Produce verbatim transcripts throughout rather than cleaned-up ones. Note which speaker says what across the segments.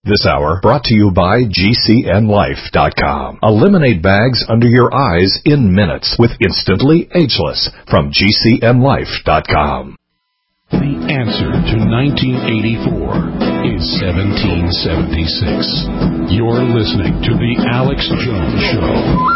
Speaker 1: This hour brought to you by G C N life dot com. Eliminate bags under your eyes in minutes with Instantly Ageless from G C N life dot com.
Speaker 2: The answer to nineteen eighty-four is seventeen seventy-six. You're listening to The Alex Jones Show.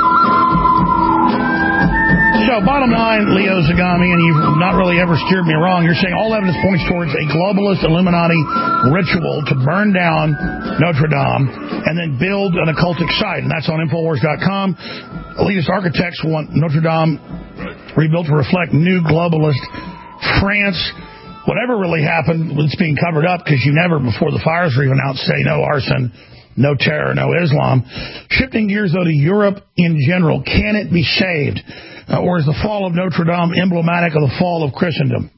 Speaker 3: So, bottom line, Leo Zagami, and you've not really ever steered me wrong, you're saying all evidence points towards a globalist Illuminati ritual to burn down Notre Dame and then build an occultic site, and that's on Infowars dot com. Elitist architects want Notre Dame rebuilt to reflect new globalist France. Whatever really happened, it's being covered up because you never, before the fires were even out, say no arson, no terror, no Islam. Shifting gears, though, to Europe in general, can it be saved? Uh, or is the fall of Notre Dame emblematic of the fall of Christendom?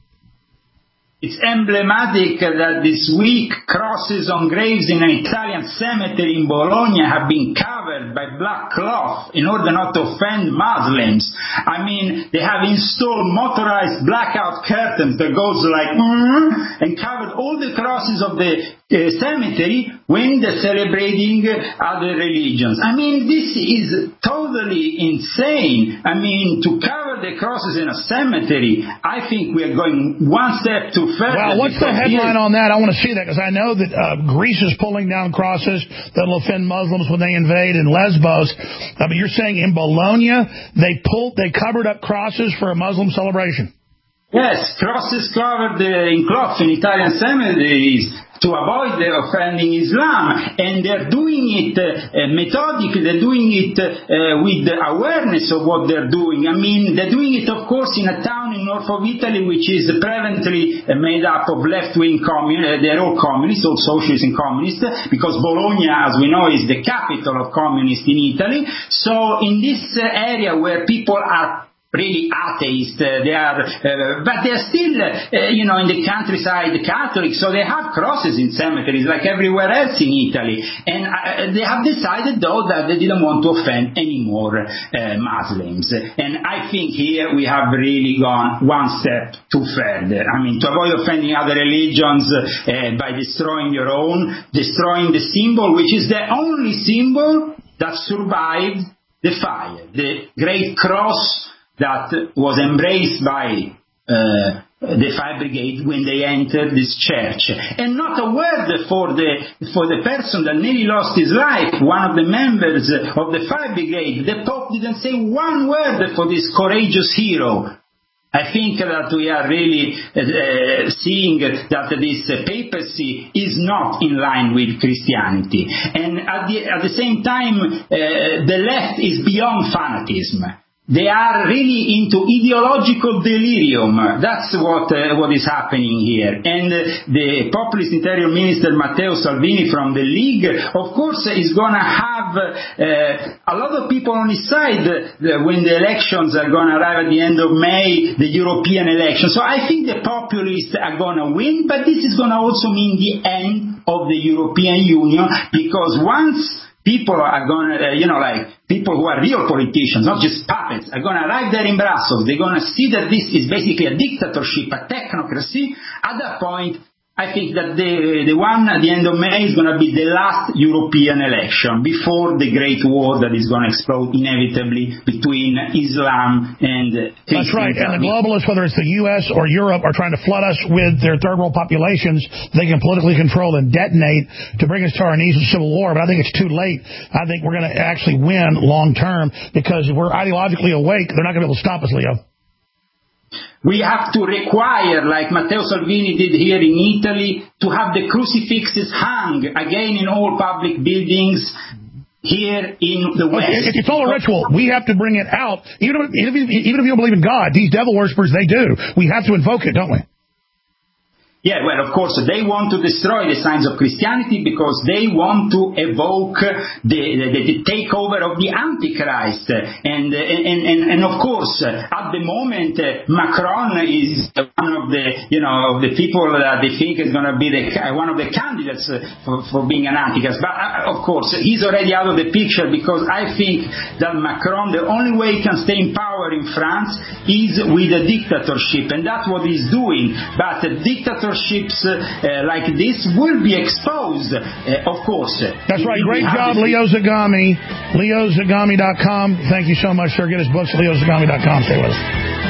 Speaker 4: It's emblematic that this week crosses on graves in an Italian cemetery in Bologna have been covered by black cloth in order not to offend Muslims. I mean, they have installed motorized blackout curtains that goes like mm, and covered all the crosses of the uh, cemetery when they're celebrating other religions. I mean, this is totally insane. I mean, to cover the crosses in a cemetery, I think we are going one step too far.
Speaker 3: Well, what's the headline on that? I want to see that because I know that uh, Greece is pulling down crosses that will offend Muslims when they invade in Lesbos. I mean, you're saying in Bologna they pulled, they covered up crosses for a Muslim celebration?
Speaker 4: Yes, crosses covered uh, in cloth in Italian cemeteries to avoid the offending Islam, and they're doing it uh, methodically, they're doing it uh, with the awareness of what they're doing. I mean, they're doing it, of course, in a town in north of Italy, which is prevalently uh, made up of left-wing communists, uh, they're all communists, all socialists and communists, because Bologna, as we know, is the capital of communists in Italy. So in this uh, area where people are really atheist, uh, they are, uh, but they're still, uh, you know, in the countryside Catholic, so they have crosses in cemeteries like everywhere else in Italy, and uh, they have decided though that they didn't want to offend any more uh, Muslims, and I think here we have really gone one step too further. I mean, to avoid offending other religions uh, by destroying your own, destroying the symbol, which is the only symbol that survived the fire, the great cross that was embraced by uh, the Fire Brigade when they entered this church. And not a word for the for the person that nearly lost his life, one of the members of the Fire Brigade. The Pope didn't say one word for this courageous hero. I think that we are really uh, seeing that this uh, papacy is not in line with Christianity. And at the, at the same time, uh, the left is beyond fanatism. They are really into ideological delirium. That's what uh, what is happening here. And uh, the populist interior minister Matteo Salvini from the League, of course, is going to have uh, a lot of people on his side uh, when the elections are going to arrive at the end of May, the European elections. So I think the populists are going to win, but this is going to also mean the end of the European Union, because once people are going to, uh, you know, like people who are real politicians, not just puppets, are going to arrive there in Brussels. They're going to see that this is basically a dictatorship, a technocracy. At that point, I think that the the one at the end of May is going to be the last European election before the great war that is going to explode inevitably between Islam and Christianity.
Speaker 3: That's right. And the globalists, whether it's the U S or Europe, are trying to flood us with their third world populations they can politically control and detonate to bring us to our knees in civil war. But I think it's too late. I think we're going to actually win long term because if we're ideologically awake, they're not going to be able to stop us, Leo.
Speaker 4: We have to require, like Matteo Salvini did here in Italy, to have the crucifixes hung again in all public buildings here in the West.
Speaker 3: It's all a ritual. We have to bring it out. Even if, even if you don't believe in God, these devil worshippers, they do. We have to invoke it, don't we?
Speaker 4: Yeah, well, of course, they want to destroy the signs of Christianity because they want to evoke the, the, the takeover of the Antichrist. And, and, and, and of course, at the moment, Macron is one of the, you know, the people that they think is going to be the, one of the candidates for, for being an Antichrist. But, uh, of course, he's already out of the picture because I think that Macron, the only way he can stay in power in France is with a dictatorship. And that's what he's doing. But a dictatorship Uh, like this will be exposed knows, uh, of course.
Speaker 3: That's right. Great job, Leo Zagami. Leo Zagami dot com. Thank you so much, sir. Get his books at Leo Zagami dot com. Stay with us.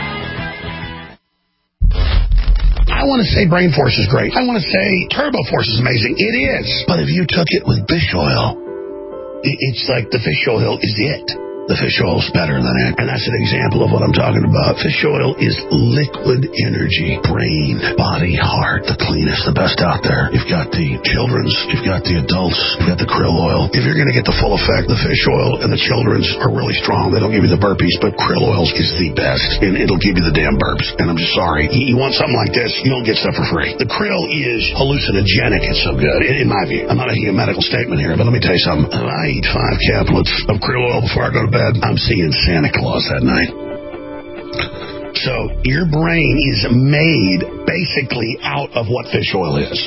Speaker 3: I want to say Brain Force is great. I want to say Turbo Force is amazing. It is. But if you took it with fish oil, it's like the fish oil is it. The fish oil's better than it. And that's an example of what I'm talking about. Fish oil is liquid energy. Brain, body, heart, the cleanest, the best out there. You've got the children's, you've got the adults, you've got the krill oil. If you're going to get the full effect, the fish oil and the children's are really strong. They don't give you the burpees, but krill oil is the best. And it'll give you the damn burps. And I'm just sorry. You want something like this, you don't get stuff for free. The krill is hallucinogenic. It's so good, in my view. I'm not making a medical statement here, but let me tell you something. If I eat five caplets of krill oil before I go to bed, I'm seeing Santa Claus that night. So your brain is made basically out of what fish oil is.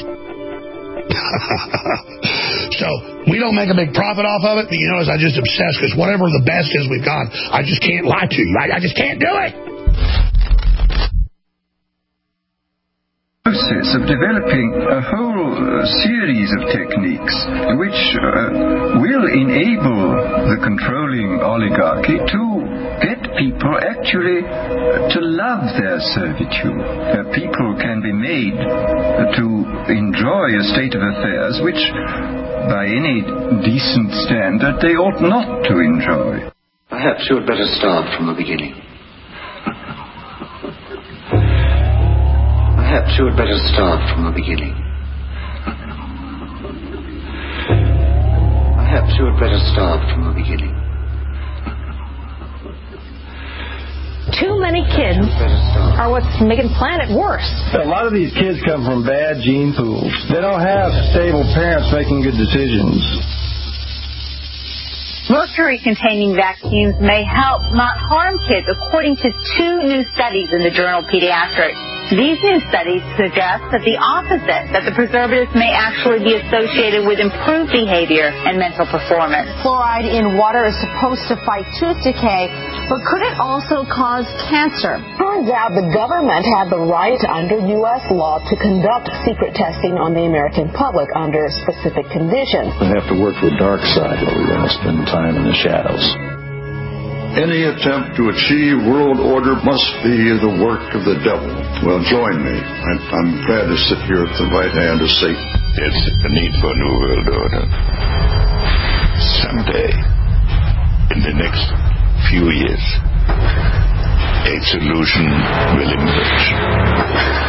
Speaker 3: So we don't make a big profit off of it, but you notice I just obsess because whatever the best is we've got, I just can't lie to you. I, I just can't do it.
Speaker 5: Process of developing a whole uh, series of techniques which uh, will enable the controlling oligarchy to get people actually to love their servitude. Uh, people can be made to enjoy a state of affairs which, by any decent standard, they ought not to enjoy.
Speaker 6: Perhaps you had better start from the beginning. Perhaps you had better start from the beginning. Perhaps you had better start from the beginning.
Speaker 7: Too many kids are what's making the planet worse.
Speaker 8: A lot of these kids come from bad gene pools. They don't have stable parents making good decisions.
Speaker 9: Mercury-containing vaccines may help, not harm kids, according to two new studies in the journal Pediatrics. These new studies suggest that the opposite, that the preservatives may actually be associated with improved behavior and mental performance.
Speaker 10: Fluoride in water is supposed to fight tooth decay, but could it also cause cancer? Turns out the government had the right under U S law to conduct secret testing on the American public under specific conditions.
Speaker 11: We have to work the dark side, or we're going to spend time in the shadows.
Speaker 12: Any attempt to achieve world order must be the work of the devil. Well, join me. I'm, I'm glad to sit here at the right hand of Satan.
Speaker 13: There's a need for a new world order. Someday, in the next few years, a solution will emerge.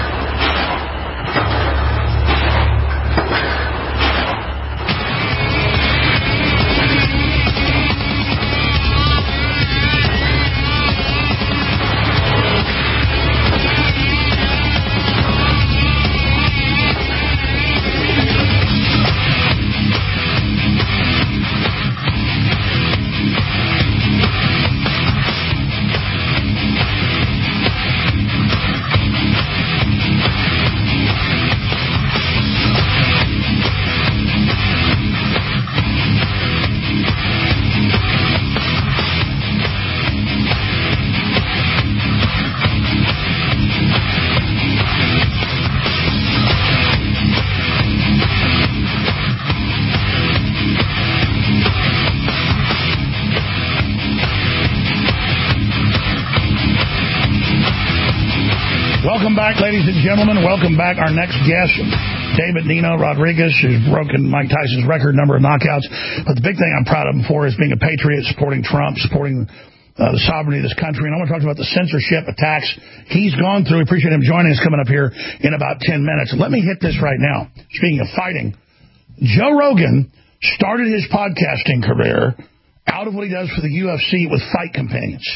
Speaker 3: Welcome back, ladies and gentlemen. Welcome back. Our next guest, David Nino Rodriguez, who's broken Mike Tyson's record number of knockouts. But the big thing I'm proud of him for is being a patriot, supporting Trump, supporting uh, the sovereignty of this country. And I want to talk about the censorship attacks he's gone through. We appreciate him joining us, coming up here in about ten minutes. Let me hit this right now. Speaking of fighting, Joe Rogan started his podcasting career out of what he does for the U F C with Fight Companions.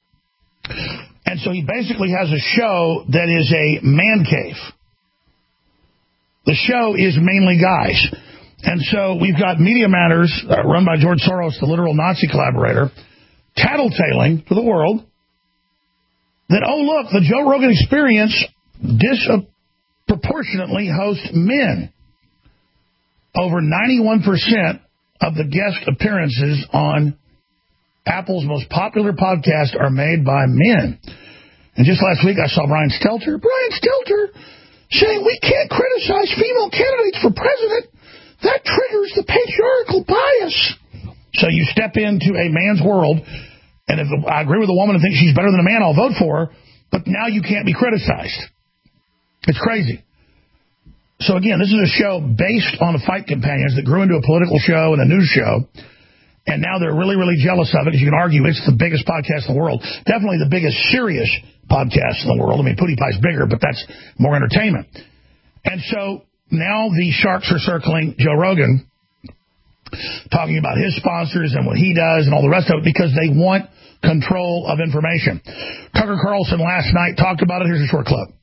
Speaker 3: And so he basically has a show that is a man cave. The show is mainly guys. And so we've got Media Matters, uh, run by George Soros, the literal Nazi collaborator, tattletaling to the world that, oh, look, the Joe Rogan Experience disproportionately hosts men. Over ninety-one percent of the guest appearances on Apple's most popular podcast are made by men. And just last week I saw Brian Stelter, Brian Stelter saying we can't criticize female candidates for president. that triggers the patriarchal bias. So you step into a man's world, and if I agree with a woman and think she's better than a man, I'll vote for her, but now you can't be criticized. It's crazy. So again, this is a show based on the Fight Companions that grew into a political show and a news show, and now they're really, really jealous of it, because you can argue it's the biggest podcast in the world. Definitely the biggest serious podcast in the world. I mean, PewDiePie's bigger, but that's more entertainment. And so now the sharks are circling Joe Rogan, talking about his sponsors and what he does and all the rest of it, because they want control of information. Tucker Carlson last night talked about it. Here's a short clip.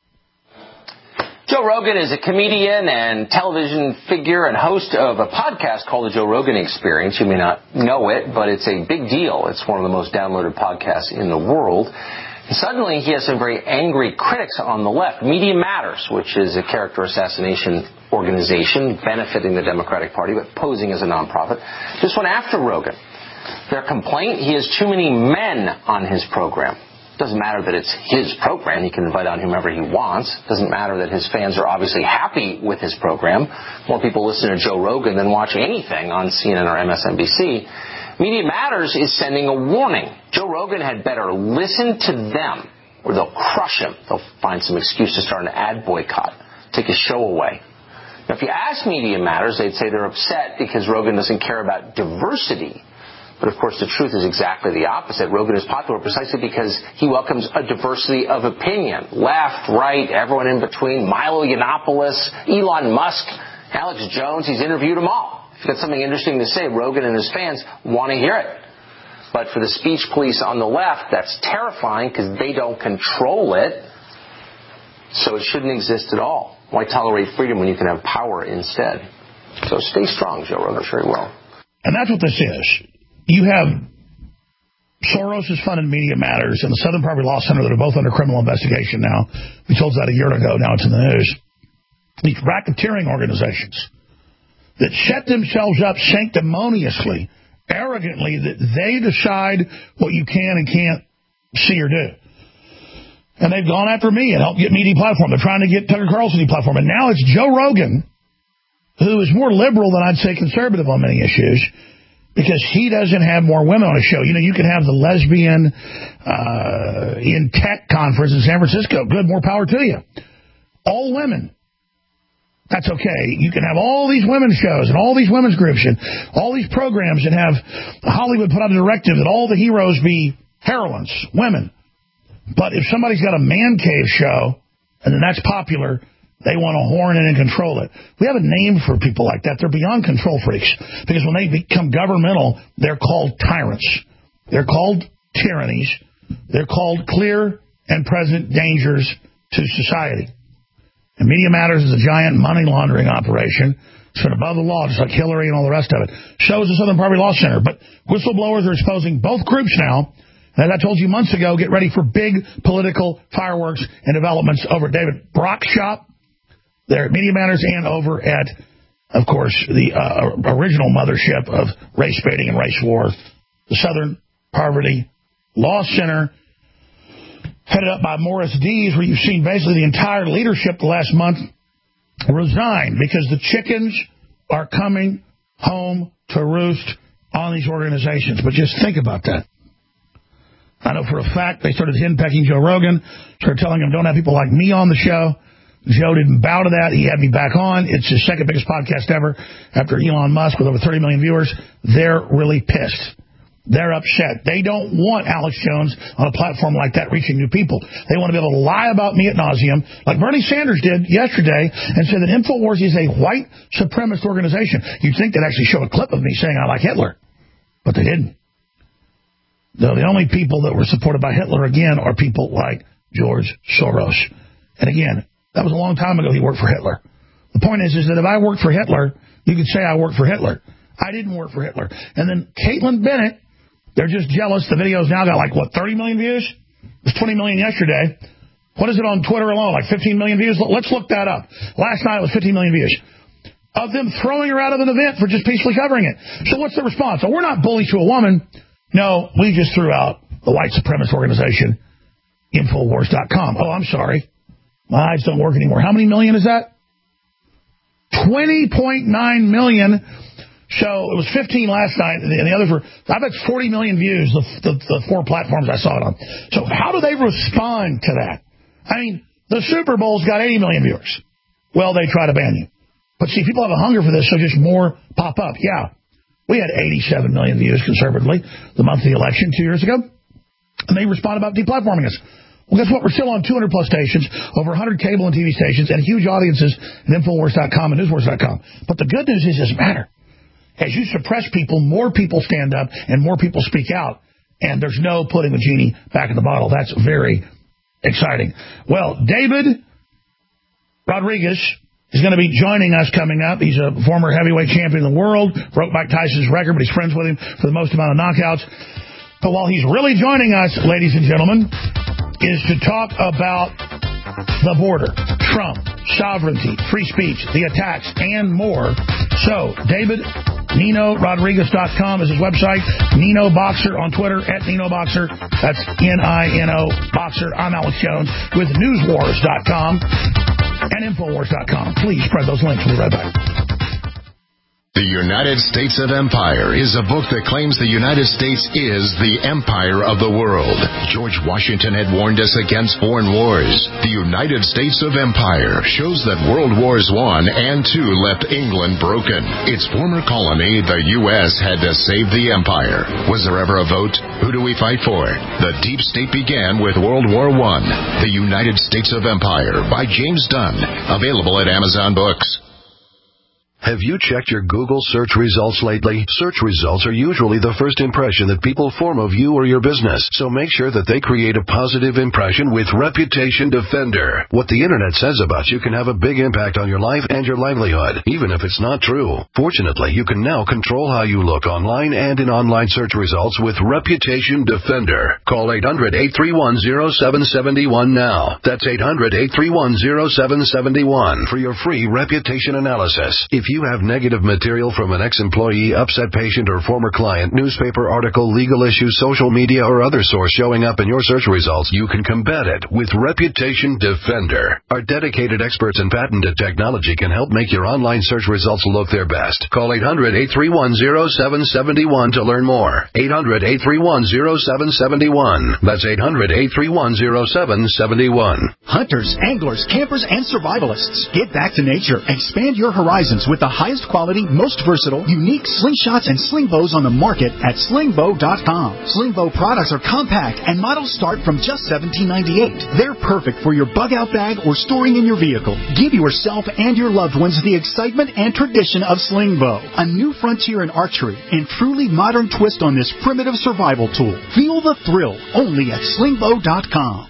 Speaker 14: Joe Rogan is a comedian and television figure and host of a podcast called The Joe Rogan Experience. You may not know it, but it's a big deal. It's one of the most downloaded podcasts in the world. And suddenly, he has some very angry critics on the left. Media Matters, which is a character assassination organization benefiting the Democratic Party, but posing as a nonprofit, just went after Rogan. Their complaint, he has too many men on his program. Doesn't matter that it's his program. He can invite on whomever he wants. Doesn't matter that his fans are obviously happy with his program. More people listen to Joe Rogan than watch anything on C N N or M S N B C. Media Matters is sending a warning. Joe Rogan had better listen to them, or they'll crush him. They'll find some excuse to start an ad boycott, take his show away. Now, if you ask Media Matters, they'd say they're upset because Rogan doesn't care about diversity. But, of course, the truth is exactly the opposite. Rogan is popular precisely because he welcomes a diversity of opinion. Left, right, everyone in between, Milo Yiannopoulos, Elon Musk, Alex Jones. He's interviewed them all. If you've got something interesting to say, Rogan and his fans want to hear it. But for the speech police on the left, that's terrifying because they don't control it. So it shouldn't exist at all. Why tolerate freedom when you can have power instead? So stay strong, Joe Rogan. I'm sure he will.
Speaker 3: And that's what this is. You have Soros is funded Media Matters and the Southern Poverty Law Center that are both under criminal investigation now. We told you that a year ago. Now it's in the news. These racketeering organizations that set themselves up sanctimoniously, arrogantly, that they decide what you can and can't see or do. And they've gone after me and helped get me deplatformed. They're trying to get Tucker Carlson deplatformed. And now it's Joe Rogan, who is more liberal than I'd say conservative on many issues, because he doesn't have more women on his show. You know, you can have the lesbian uh, in tech conference in San Francisco. Good, more power to you. All women. That's okay. You can have all these women's shows and all these women's groups and all these programs and have Hollywood put out a directive that all the heroes be heroines, women. But if somebody's got a man cave show and then that's popular, they want to horn in and control it. We have a name for people like that. They're beyond control freaks. Because when they become governmental, they're called tyrants. They're called tyrannies. They're called clear and present dangers to society. And Media Matters is a giant money laundering operation. It's been above the law, just like Hillary and all the rest of it. So is the Southern Poverty Law Center. But whistleblowers are exposing both groups now. And as I told you months ago, get ready for big political fireworks and developments over at David Brock's shop. There at Media Matters and over at, of course, the uh, original mothership of race baiting and race war, the Southern Poverty Law Center, headed up by Morris Dees, where you've seen basically the entire leadership the last month resign because the chickens are coming home to roost on these organizations. But just think about that. I know for a fact they started henpecking Joe Rogan, started telling him, don't have people like me on the show. Joe didn't bow to that. He had me back on. It's his second biggest podcast ever after Elon Musk with over thirty million viewers. They're really pissed. They're upset. They don't want Alex Jones on a platform like that reaching new people. They want to be able to lie about me ad nauseum, like Bernie Sanders did yesterday, and say that InfoWars is a white supremacist organization. You'd think they'd actually show a clip of me saying I like Hitler, but they didn't. Though the only people that were supported by Hitler, again, are people like George Soros. And again, that was a long time ago he worked for Hitler. The point is, is that if I worked for Hitler, you could say I worked for Hitler. I didn't work for Hitler. And then Caitlin Bennett, they're just jealous. The video's now got like, what, thirty million views? It was twenty million yesterday. What is it on Twitter alone? Like fifteen million views? Let's look that up. Last night it was fifteen million views. Of them throwing her out of an event for just peacefully covering it. So what's the response? Oh, we're not bullies to a woman. No, we just threw out the white supremacist organization, Infowars dot com. Oh, I'm sorry. My eyes don't work anymore. How many million is that? twenty point nine million. So it was fifteen last night, and the others were, I bet it's forty million views, the, the, the four platforms I saw it on. So how do they respond to that? I mean, the Super Bowl's got eighty million viewers. Well, they try to ban you. But see, people have a hunger for this, so just more pop up. Yeah, we had eighty-seven million views conservatively the month of the election two years ago, and they responded about deplatforming us. Well, guess what? We're still on two hundred plus stations, over one hundred cable and T V stations, and huge audiences at Infowars dot com and Newswars dot com. But the good news is it doesn't matter. As you suppress people, more people stand up and more people speak out, and there's no putting the genie back in the bottle. That's very exciting. Well, David Rodriguez is going to be joining us coming up. He's a former heavyweight champion of the world, broke Mike Tyson's record, but he's friends with him for the most amount of knockouts. But while he's really joining us, ladies and gentlemen, is to talk about the border, Trump, sovereignty, free speech, the attacks, and more. So, David, Nino Rodriguez dot com is his website. Nino Boxer on Twitter, at Nino Boxer. That's N I N O Boxer. I'm Alex Jones with Newswars dot com and Infowars dot com. Please spread those links. We'll be right back.
Speaker 1: The United States of Empire is a book that claims the United States is the empire of the world. George Washington had warned us against foreign wars. The United States of Empire shows that World Wars One and Two left England broken. Its former colony, the U S, had to save the empire. Was there ever a vote? Who do we fight for? The deep state began with World War One. The United States of Empire by James Dunn. Available at Amazon Books.
Speaker 15: Have you checked your Google search results lately? Search results are usually the first impression that people form of you or your business, so make sure that they create a positive impression with Reputation Defender. What the internet says about you can have a big impact on your life and your livelihood, even if it's not true. Fortunately, you can now control how you look online and in online search results with Reputation Defender. Call eight hundred, eight three one, zero seven seven one now. That's eight hundred, eight three one, zero seven seven one for your free reputation analysis. If If you have negative material from an ex-employee, upset patient, or former client, newspaper article, legal issue, social media, or other source showing up in your search results, you can combat it with Reputation Defender. Our dedicated experts in patented technology can help make your online search results look their best. Call eight hundred, eight three one, zero seven seven one to learn more. eight hundred, eight three one, zero seven seven one. That's eight hundred, eight three one, zero seven seven one.
Speaker 16: Hunters, anglers, campers, and survivalists. Get back to nature. Expand your horizons with the highest quality, most versatile, unique slingshots and sling bows on the market at sling bow dot com. Sling bow products are compact and models start from just seventeen ninety-eight. They're perfect for your bug out bag or storing in your vehicle. Give yourself and your loved ones the excitement and tradition of sling bow, a new frontier in archery and truly modern twist on this primitive survival tool. Feel the thrill only at sling bow dot com.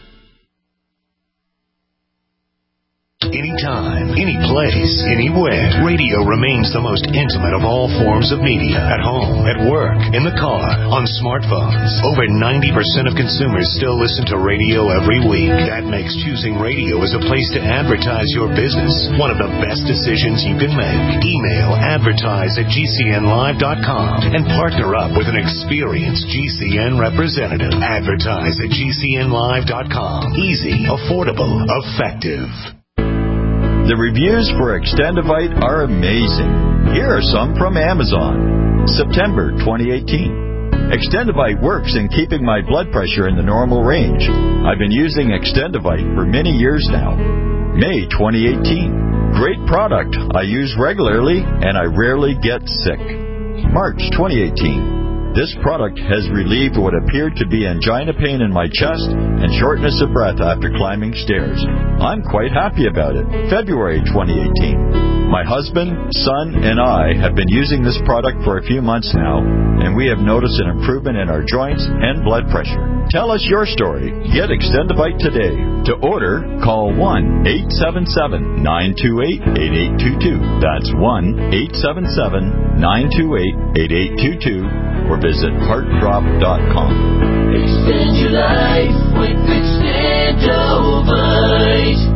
Speaker 1: Anytime, any place, anywhere. Radio remains the most intimate of all forms of media. At home, at work, in the car, on smartphones. Over ninety percent of consumers still listen to radio every week. That makes choosing radio as a place to advertise your business one of the best decisions you can make. Email advertise at G C N live dot com and partner up with an experienced G C N representative. Advertise at G C N live dot com. Easy, affordable, effective.
Speaker 17: The reviews for Extendivite are amazing. Here are some from Amazon. September twenty eighteen. Extendivite works in keeping my blood pressure in the normal range. I've been using Extendivite for many years now. May twenty eighteen. Great product. I use regularly and I rarely get sick. March twenty eighteen. This product has relieved what appeared to be angina pain in my chest and shortness of breath after climbing stairs. I'm quite happy about it. February twenty eighteen. My husband, son, and I have been using this product for a few months now, and we have noticed an improvement in our joints and blood pressure. Tell us your story. Get Extendivite today. To order, call one eight seven seven, nine two eight, eight eight two two. That's one eight seven seven, nine two eight, eight eight two two. Or visit heart drop dot com.
Speaker 18: Extend your life with Extendovite.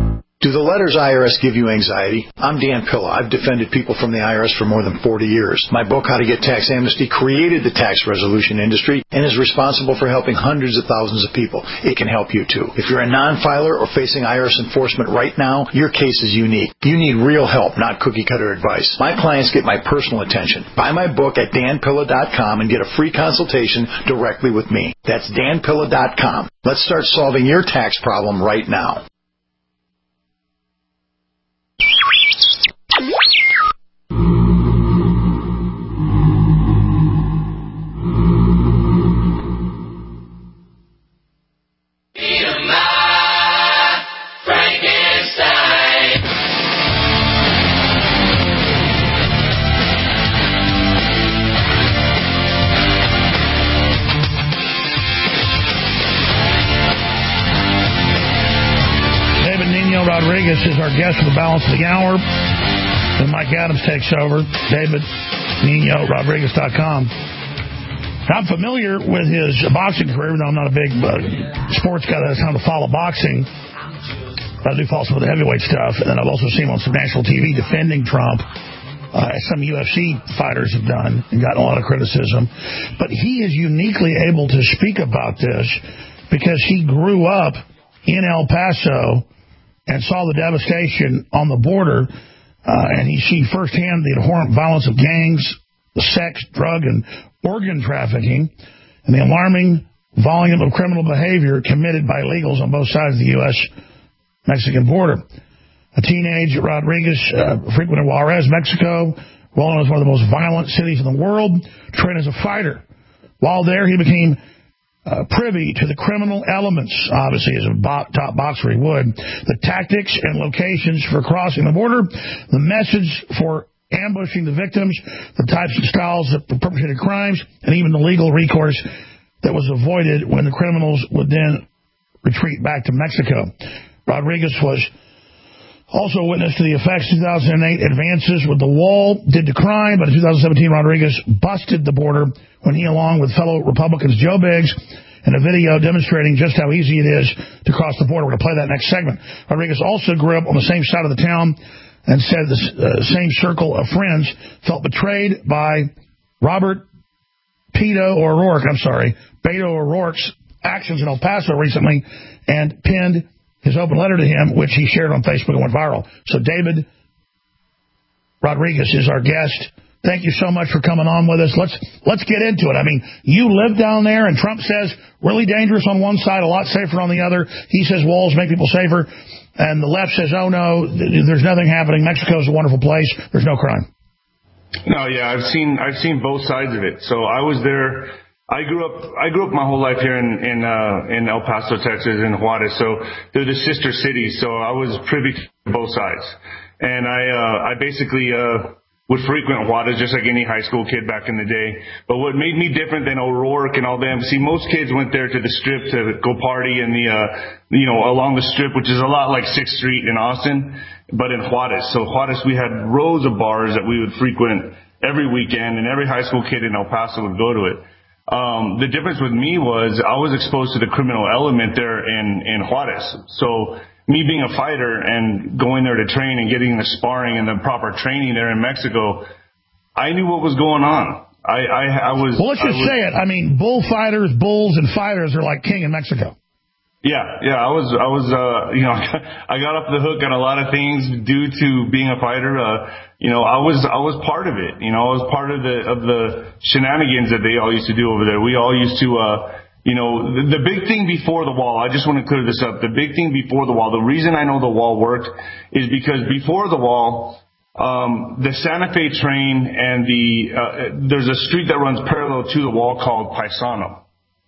Speaker 18: Do the letters I R S give you anxiety? I'm Dan Pilla. I've defended people from the I R S for more than forty years. My book, How to Get Tax Amnesty, created the tax resolution industry and is responsible for helping hundreds of thousands of people. It can help you, too. If you're a non-filer or facing I R S enforcement right now, your case is unique. You need real help, not cookie-cutter advice. My clients get my personal attention. Buy my book at dan pilla dot com and get a free consultation directly with me. That's dan pilla dot com. Let's start solving your tax problem right now.
Speaker 3: Rodriguez is our guest for the balance of the hour. Then Mike Adams takes over. David Nino Rodriguez dot com. I'm familiar with his boxing career, even though I'm not a big uh, sports guy that has time to follow boxing. But I do follow some of the heavyweight stuff. And then I've also seen him on some national T V defending Trump, uh, as some U F C fighters have done, and gotten a lot of criticism. But he is uniquely able to speak about this because he grew up in El Paso and saw the devastation on the border, uh, and he seen firsthand the abhorrent violence of gangs, the sex, drug, and organ trafficking, and the alarming volume of criminal behavior committed by illegals on both sides of the U S Mexican border. A teenage Rodriguez uh, frequented Juarez, Mexico, well known as one of the most violent cities in the world, trained as a fighter. While there, he became Uh, privy to the criminal elements, obviously, as a bo- top boxer he would, the tactics and locations for crossing the border, the message for ambushing the victims, the types and styles of perpetrated crimes, and even the legal recourse that was avoided when the criminals would then retreat back to Mexico. Rodriguez was also witness to the effects of two thousand eight advances with the wall did to crime, but in two thousand seventeen, Rodriguez busted the border when he, along with fellow Republicans Joe Biggs, in a video demonstrating just how easy it is to cross the border. We're going to play that next segment. Rodriguez also grew up on the same side of the town and said the uh, same circle of friends felt betrayed by Robert Beto O'Rourke, I'm sorry, Beto O'Rourke's actions in El Paso recently, and pinned his open letter to him, which he shared on Facebook and went viral. So David Rodriguez is our guest. Thank you so much for coming on with us. Let's let's get into it. I mean, you live down there, and Trump says really dangerous on one side, a lot safer on the other. He says walls make people safer, and the left says, oh, no, there's nothing happening. Mexico's a wonderful place. There's no crime.
Speaker 19: No, yeah, I've seen I've seen both sides of it. So I was there. I grew up I grew up my whole life here in in, uh, in El Paso, Texas, in Juarez. So they're the sister cities. So I was privy to both sides, and I uh, I basically. Uh, would frequent Juarez just like any high school kid back in the day. But what made me different than O'Rourke and all them, see, most kids went there to the Strip to go party in the, uh, you know, along the Strip, which is a lot like sixth Street in Austin, but in Juarez. So Juarez, we had rows of bars that we would frequent every weekend, and every high school kid in El Paso would go to it. Um, the difference with me was I was exposed to the criminal element there in, in Juarez. So me being a fighter and going there to train and getting the sparring and the proper training there in Mexico, I knew what was going on. I, I, I was.
Speaker 3: Well, let's just
Speaker 19: was,
Speaker 3: say it. I mean, bullfighters, bulls, and fighters are like king in Mexico.
Speaker 19: Yeah, yeah. I was, I was, uh, you know, I got off the hook on a lot of things due to being a fighter. Uh, you know, I was, I was part of it. You know, I was part of the of the shenanigans that they all used to do over there. We all used to. Uh, You know, the, the big thing before the wall, I just want to clear this up. The big thing before the wall, the reason I know the wall worked is because before the wall, um, the Santa Fe train and the, uh, there's a street that runs parallel to the wall called Paisano.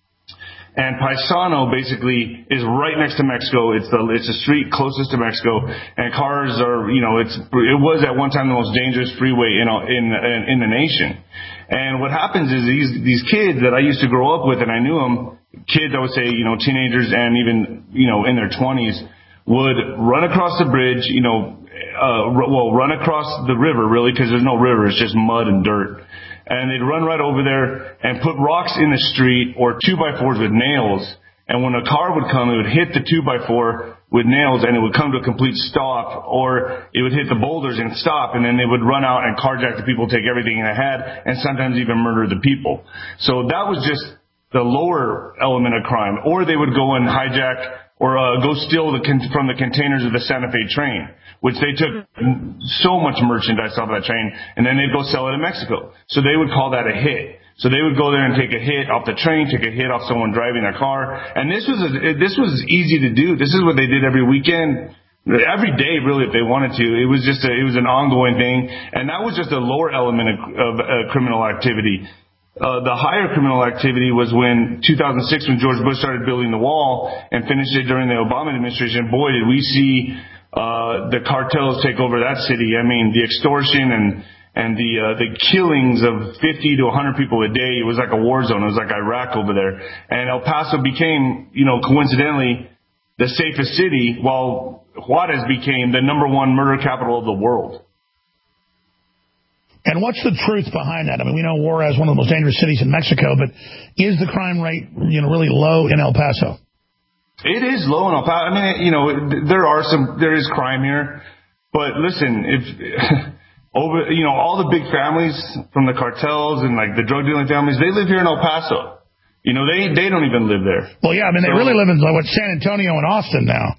Speaker 19: And Paisano basically is right next to Mexico. It's the, it's the street closest to Mexico, and cars are, you know, it's, it was at one time the most dangerous freeway in, in, in, in the nation. And what happens is these, these kids that I used to grow up with, and I knew them, kids, I would say, you know, teenagers and even, you know, in their twenties, would run across the bridge, you know, uh, well, run across the river, really, because there's no river, it's just mud and dirt. And they'd run right over there and put rocks in the street or two by fours with nails. And when a car would come, it would hit the two by four, with nails, and it would come to a complete stop, or it would hit the boulders and stop, and then they would run out and carjack the people, take everything they had, and sometimes even murder the people. So that was just the lower element of crime. Or they would go and hijack or uh, go steal the con- from the containers of the Santa Fe train, which they took so much merchandise off of that train, and then they'd go sell it in Mexico. So they would call that a hit. So they would go there and take a hit off the train, take a hit off someone driving their car. And this was a, this was easy to do. This is what they did every weekend, every day, really, if they wanted to. It was just a, it was an ongoing thing. And that was just a lower element of, of uh, criminal activity. Uh, the higher criminal activity was when two thousand six, when George Bush started building the wall and finished it during the Obama administration. Boy, did we see uh, the cartels take over that city. I mean, the extortion and And the uh, the killings of fifty to one hundred people a day, it was like a war zone. It was like Iraq over there. And El Paso became, you know, coincidentally, the safest city, while Juarez became the number one murder capital of the world.
Speaker 3: And what's the truth behind that? I mean, we know Juarez is one of the most dangerous cities in Mexico, but is the crime rate, you know, really low in El Paso?
Speaker 19: It is low in El Paso. I mean, you know, there are some, there is crime here. But listen, if... Over, you know, all the big families from the cartels and like the drug dealing families, they live here in El Paso. You know, they they don't even live there.
Speaker 3: Well, yeah, I mean, so, they really live in like, what, San Antonio and Austin now.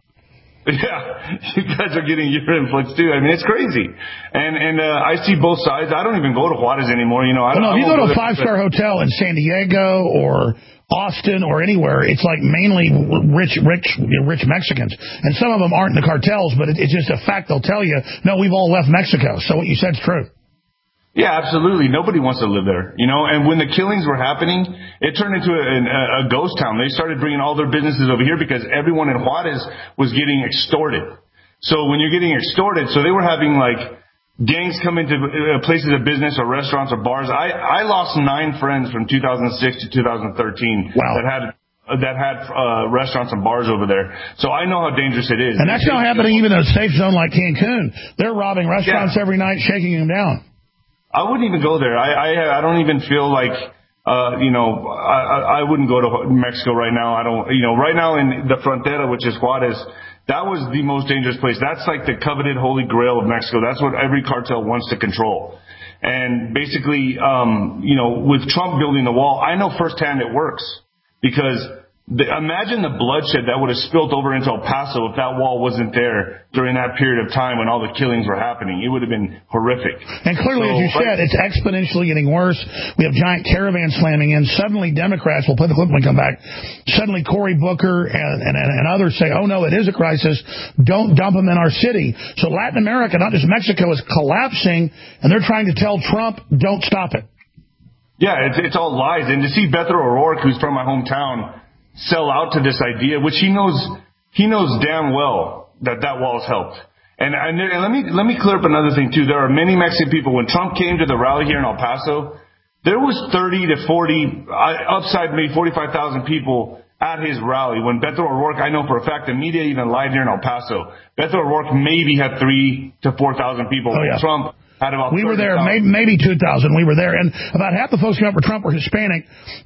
Speaker 19: Yeah, you guys are getting your influx too. I mean, it's crazy. And and uh, I see both sides. I don't even go to Juarez anymore. You know, I
Speaker 3: well,
Speaker 19: don't.
Speaker 3: No, if you go to a five star hotel in San Diego or Austin or anywhere, it's like mainly rich, rich, rich Mexicans. And some of them aren't in the cartels, but it, it's just a fact. They'll tell you, no, we've all left Mexico. So what you said's true.
Speaker 19: Yeah, absolutely. Nobody wants to live there, you know. And when the killings were happening, it turned into a, a, a ghost town. They started bringing all their businesses over here because everyone in Juarez was getting extorted. So when you're getting extorted, so they were having like gangs come into places of business or restaurants or bars. I, I lost nine friends from two thousand six to two thousand thirteen
Speaker 3: wow.
Speaker 19: that had that had uh, restaurants and bars over there. So I know how dangerous it is.
Speaker 3: And that's not happening even in a safe zone like Cancun. They're robbing restaurants yeah. every night, shaking them down.
Speaker 19: I wouldn't even go there. I I, I don't even feel like, uh, you know, I, I wouldn't go to Mexico right now. I don't, you know, right now in the Frontera, which is Juarez, that was the most dangerous place. That's like the coveted holy grail of Mexico. That's what every cartel wants to control. And basically, um, you know, with Trump building the wall, I know firsthand it works because the, imagine the bloodshed that would have spilled over into El Paso if that wall wasn't there during that period of time when all the killings were happening. It would have been horrific.
Speaker 3: And clearly, so, as you said, it's exponentially getting worse. We have giant caravans slamming in. Suddenly, Democrats, we'll play the clip when we come back, suddenly Cory Booker and, and, and others say, oh, no, it is a crisis. Don't dump them in our city. So Latin America, not just Mexico, is collapsing, and they're trying to tell Trump, don't stop it.
Speaker 19: Yeah, it's, it's all lies. And to see Beto O'Rourke, who's from my hometown, sell out to this idea, which he knows he knows damn well that that wall has helped. And, and, there, and let me let me clear up another thing too. There are many Mexican people. When Trump came to the rally here in El Paso, there was thirty to forty, upside maybe forty-five thousand people at his rally. When Beto O'Rourke, I know for a fact, the media even lied here in El Paso. Beto O'Rourke maybe had three to four thousand people.
Speaker 3: Oh, yeah.
Speaker 19: Trump had about
Speaker 3: we were there, maybe, maybe two thousand. We were there, and about half the folks who came up for Trump were Hispanic.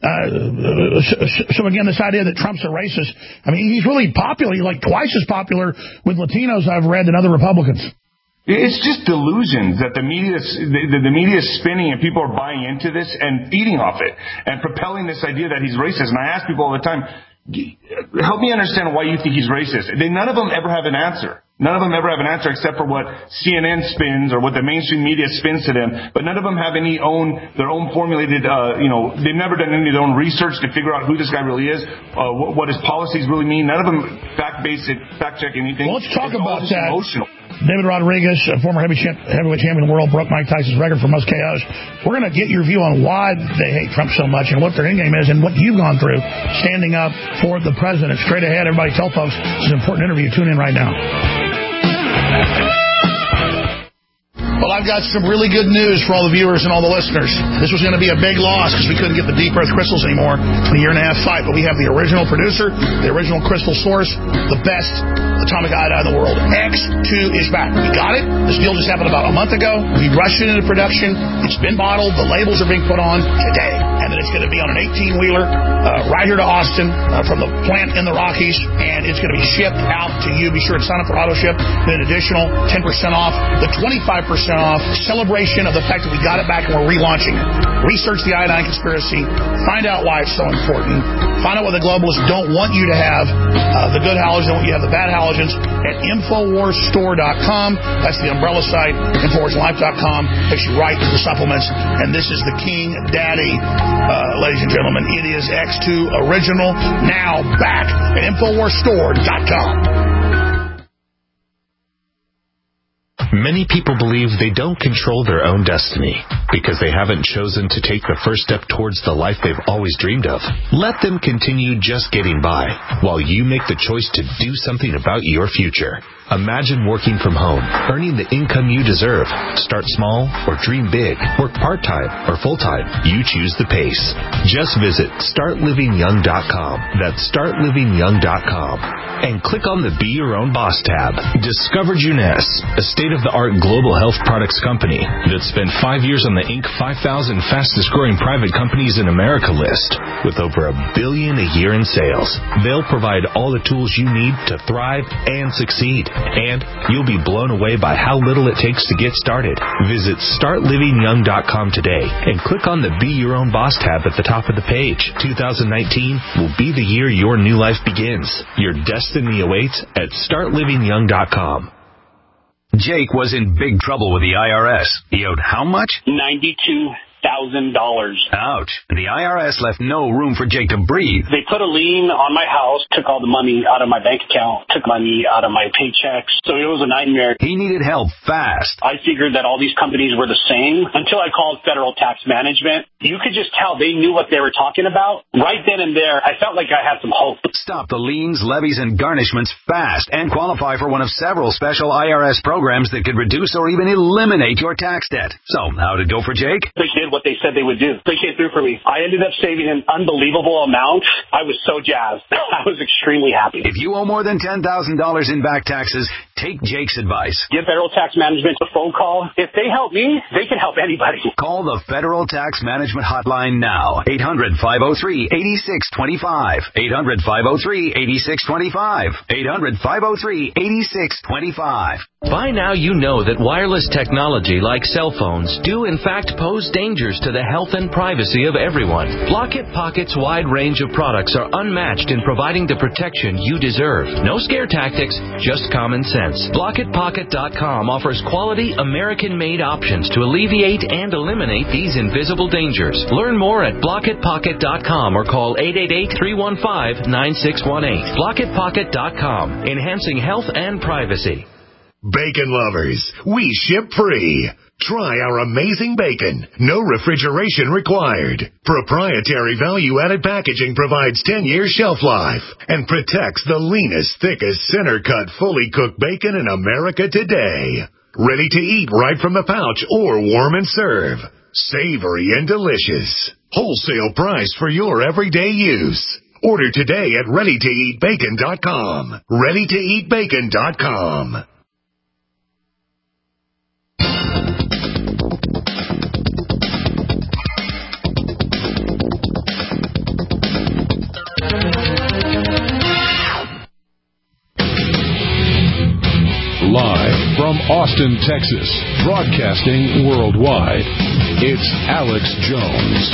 Speaker 3: Uh, so, so again, this idea that Trump's a racist. I mean, he's really popular. He's like twice as popular with Latinos, I've read, than other Republicans.
Speaker 19: It's just delusions that the media, the, the media is spinning and people are buying into this and feeding off it and propelling this idea that he's racist. And I ask people all the time, help me understand why you think he's racist. They, none of them ever have an answer. None of them ever have an answer except for what C N N spins or what the mainstream media spins to them. But none of them have any own, their own formulated, uh, you know, they've never done any of their own research to figure out who this guy really is, uh, what, what his policies really mean. None of them fact-based it, fact-check anything.
Speaker 3: Well, let's talk
Speaker 19: it's
Speaker 3: about that.
Speaker 19: Emotional.
Speaker 3: David Rodriguez, a former heavy champ, heavyweight champion of the world, broke Mike Tyson's record for most K Os. We're going to get your view on why they hate Trump so much and what their endgame is and what you've gone through standing up for the president. Straight ahead, everybody tell folks it's an important interview. Tune in right now. Well, I've got some really good news for all the viewers and all the listeners. This was going to be a big loss because we couldn't get the deep earth crystals anymore in a year and a half fight. But we have the original producer, the original crystal source, the best atomic iodine in the world. X two is back. We got it. This deal just happened about a month ago. We rushed it into production. It's been bottled. The labels are being put on today. And and then it's going to be on an eighteen-wheeler uh, right here to Austin uh, from the plant in the Rockies, and it's going to be shipped out to you. Be sure to sign up for AutoShip. Then an additional ten percent off, the twenty-five percent off celebration of the fact that we got it back and we're relaunching it. Research the iodine conspiracy. Find out why it's so important. Find out what the globalists don't want you to have, uh, the good halogens, don't want you to have the bad halogens, at Infowars Store dot com. That's the umbrella site. Infowars Life dot com takes you right to the supplements. And this is the King Daddy, uh, ladies and gentlemen. It is X two Original, now back at Infowars Store dot com.
Speaker 20: Many people believe they don't control their own destiny because they haven't chosen to take the first step towards the life they've always dreamed of. Let them continue just getting by while you make the choice to do something about your future. Imagine working from home, earning the income you deserve. Start small or dream big. Work part-time or full-time. You choose the pace. Just visit start living young dot com. That's start living young dot com. And click on the Be Your Own Boss tab. Discover Juness, a state-of-the-art global health products company that spent five years on the Inc five thousand fastest-growing private companies in America list with over a billion a year in sales. They'll provide all the tools you need to thrive and succeed. And you'll be blown away by how little it takes to get started. Visit start living young dot com today and click on the Be Your Own Boss tab at the top of the page. two thousand nineteen will be the year your new life begins. Your destiny awaits at start living young dot com.
Speaker 21: Jake was in big trouble with the I R S. He owed how much?
Speaker 22: ninety-two thousand dollars.
Speaker 21: Ouch. The I R S left no room for Jake to breathe.
Speaker 22: They put a lien on my house, took all the money out of my bank account, took money out of my paychecks. So it was a nightmare.
Speaker 21: He needed help fast.
Speaker 22: I figured that all these companies were the same until I called Federal Tax Management. You could just tell they knew what they were talking about. Right then and there, I felt like I had some hope.
Speaker 21: Stop the liens, levies, and garnishments fast and qualify for one of several special I R S programs that could reduce or even eliminate your tax debt. So, how did it go for Jake?
Speaker 22: They did what they said they would do. They came through for me. I ended up saving an unbelievable amount. I was so jazzed. I was extremely happy.
Speaker 21: If you owe more than ten thousand dollars in back taxes, take Jake's advice.
Speaker 22: Give Federal Tax Management a phone call. If they help me, they can help anybody.
Speaker 21: Call the Federal Tax Management Hotline now. eight hundred, five oh three, eight six two five. eight hundred, five oh three, eight six two five. eight hundred, five oh three, eight six two five.
Speaker 23: By now you know that wireless technology like cell phones do in fact pose dangers to the health and privacy of everyone. Blockit Pocket's wide range of products are unmatched in providing the protection you deserve. No scare tactics, just common sense. Blockit Pocket dot com offers quality American-made options to alleviate and eliminate these invisible dangers. Learn more at Blockit Pocket dot com or call eight eight eight, three one five, nine six one eight. Blockit Pocket dot com, enhancing health and privacy.
Speaker 1: Bacon lovers, we ship free. Try our amazing bacon. No refrigeration required. Proprietary value-added packaging provides ten years shelf life and protects the leanest, thickest, center-cut, fully cooked bacon in America today. Ready to eat right from the pouch or warm and serve. Savory and delicious. Wholesale price for your everyday use. Order today at ready to eat bacon dot com. ready to eat bacon dot com.
Speaker 2: Live from Austin, Texas, broadcasting worldwide, it's Alex Jones.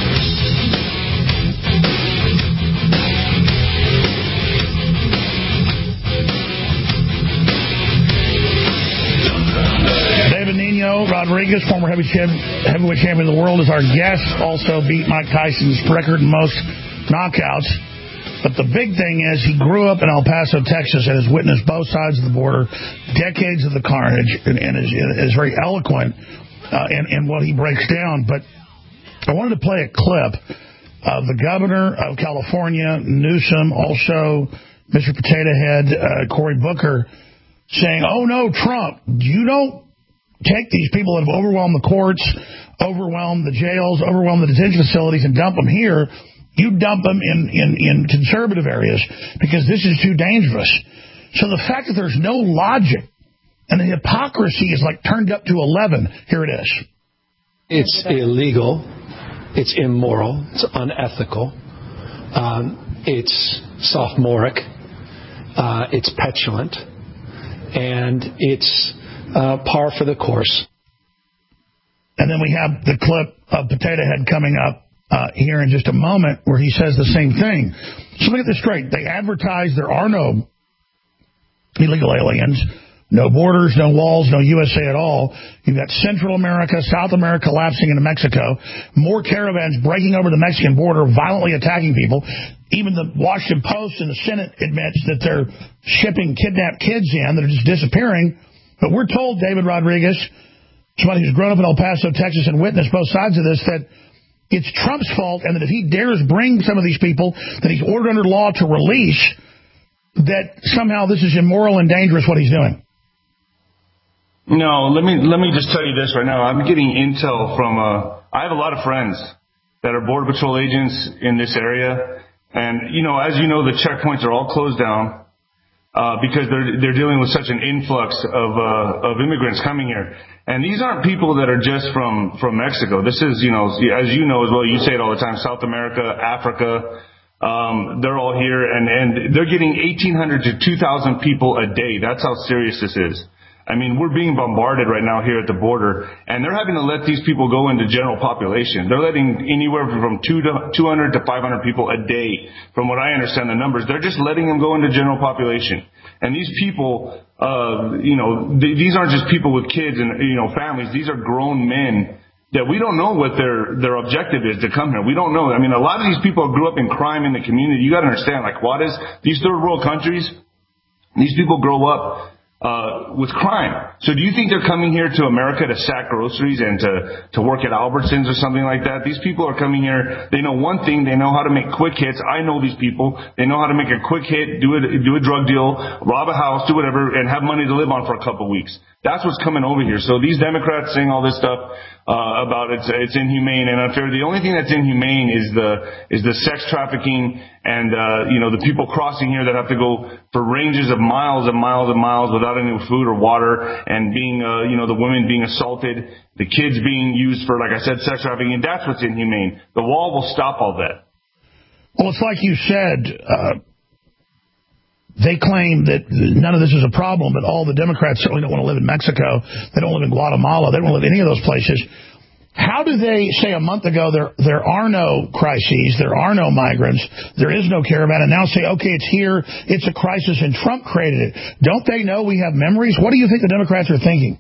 Speaker 3: David Nino Rodriguez, former heavyweight champion of the world, is our guest. Also beat Mike Tyson's record in most knockouts. But the big thing is he grew up in El Paso, Texas, and has witnessed both sides of the border, decades of the carnage, and, and is, is very eloquent uh, in, in what he breaks down. But I wanted to play a clip of the governor of California, Newsom, also Mister Potato Head, uh, Cory Booker, saying, oh, no, Trump, you don't take these people that have overwhelmed the courts, overwhelmed the jails, overwhelmed the detention facilities, and dump them here. You dump them in, in, in conservative areas because this is too dangerous. So the fact that there's no logic and the hypocrisy is like turned up to eleven, here it is.
Speaker 24: It's illegal
Speaker 4: It's immoral. It's unethical. Um, it's sophomoric. Uh, it's petulant. And it's uh, par for the course.
Speaker 3: And then we have the clip of Potato Head coming up uh, here in just a moment where he says the same thing. So let me get this straight. They advertise there are no illegal aliens. No borders, no walls, no U S A at all. You've got Central America, South America collapsing into Mexico, more caravans breaking over the Mexican border, violently attacking people. Even the Washington Post and the Senate admits that they're shipping kidnapped kids in that are just disappearing. But we're told, David Rodriguez, somebody who's grown up in El Paso, Texas, and witnessed both sides of this, that it's Trump's fault and that if he dares bring some of these people that he's ordered under law to release, that somehow this is immoral and dangerous what he's doing.
Speaker 19: No, let me let me just tell you this right now. I'm getting intel from, uh, I have a lot of friends that are Border Patrol agents in this area. And, you know, as you know, the checkpoints are all closed down uh, because they're they're dealing with such an influx of uh, of immigrants coming here. And these aren't people that are just from, from Mexico. This is, you know, as you know as well, you say it all the time, South America, Africa. Um, they're all here, and, and they're getting eighteen hundred to two thousand people a day. That's how serious this is. I mean, we're being bombarded right now here at the border, and they're having to let these people go into general population. They're letting anywhere from two to two hundred to five hundred people a day. From what I understand the numbers, they're just letting them go into general population. And these people, uh, you know, th- these aren't just people with kids and, you know, families. These are grown men that we don't know what their their objective is to come here. We don't know. I mean, a lot of these people grew up in crime in the community. You got to understand, like Juarez, these third world countries, these people grow up Uh, with crime. So do you think they're coming here to America to sack groceries and to, to work at Albertsons or something like that? These people are coming here. They know one thing. They know how to make quick hits. I know these people. They know how to make a quick hit, do a, do a drug deal, rob a house, do whatever, and have money to live on for a couple of weeks. That's what's coming over here. So these Democrats saying all this stuff uh, about it's it's inhumane and unfair. The only thing that's inhumane is the is the sex trafficking and uh, you know the people crossing here that have to go for ranges of miles and miles and miles without any food or water, and being uh, you know the women being assaulted, the kids being used for, like I said, sex trafficking. That's what's inhumane. The wall will stop all that.
Speaker 3: Well, it's like you said. Uh, They claim that none of this is a problem, but all the Democrats certainly don't want to live in Mexico. They don't live in Guatemala. They don't want to live in any of those places. How do they say a month ago there there are no crises, there are no migrants, there is no caravan, and now say, okay, it's here, it's a crisis, and Trump created it? Don't they know we have memories? What do you think the Democrats are thinking?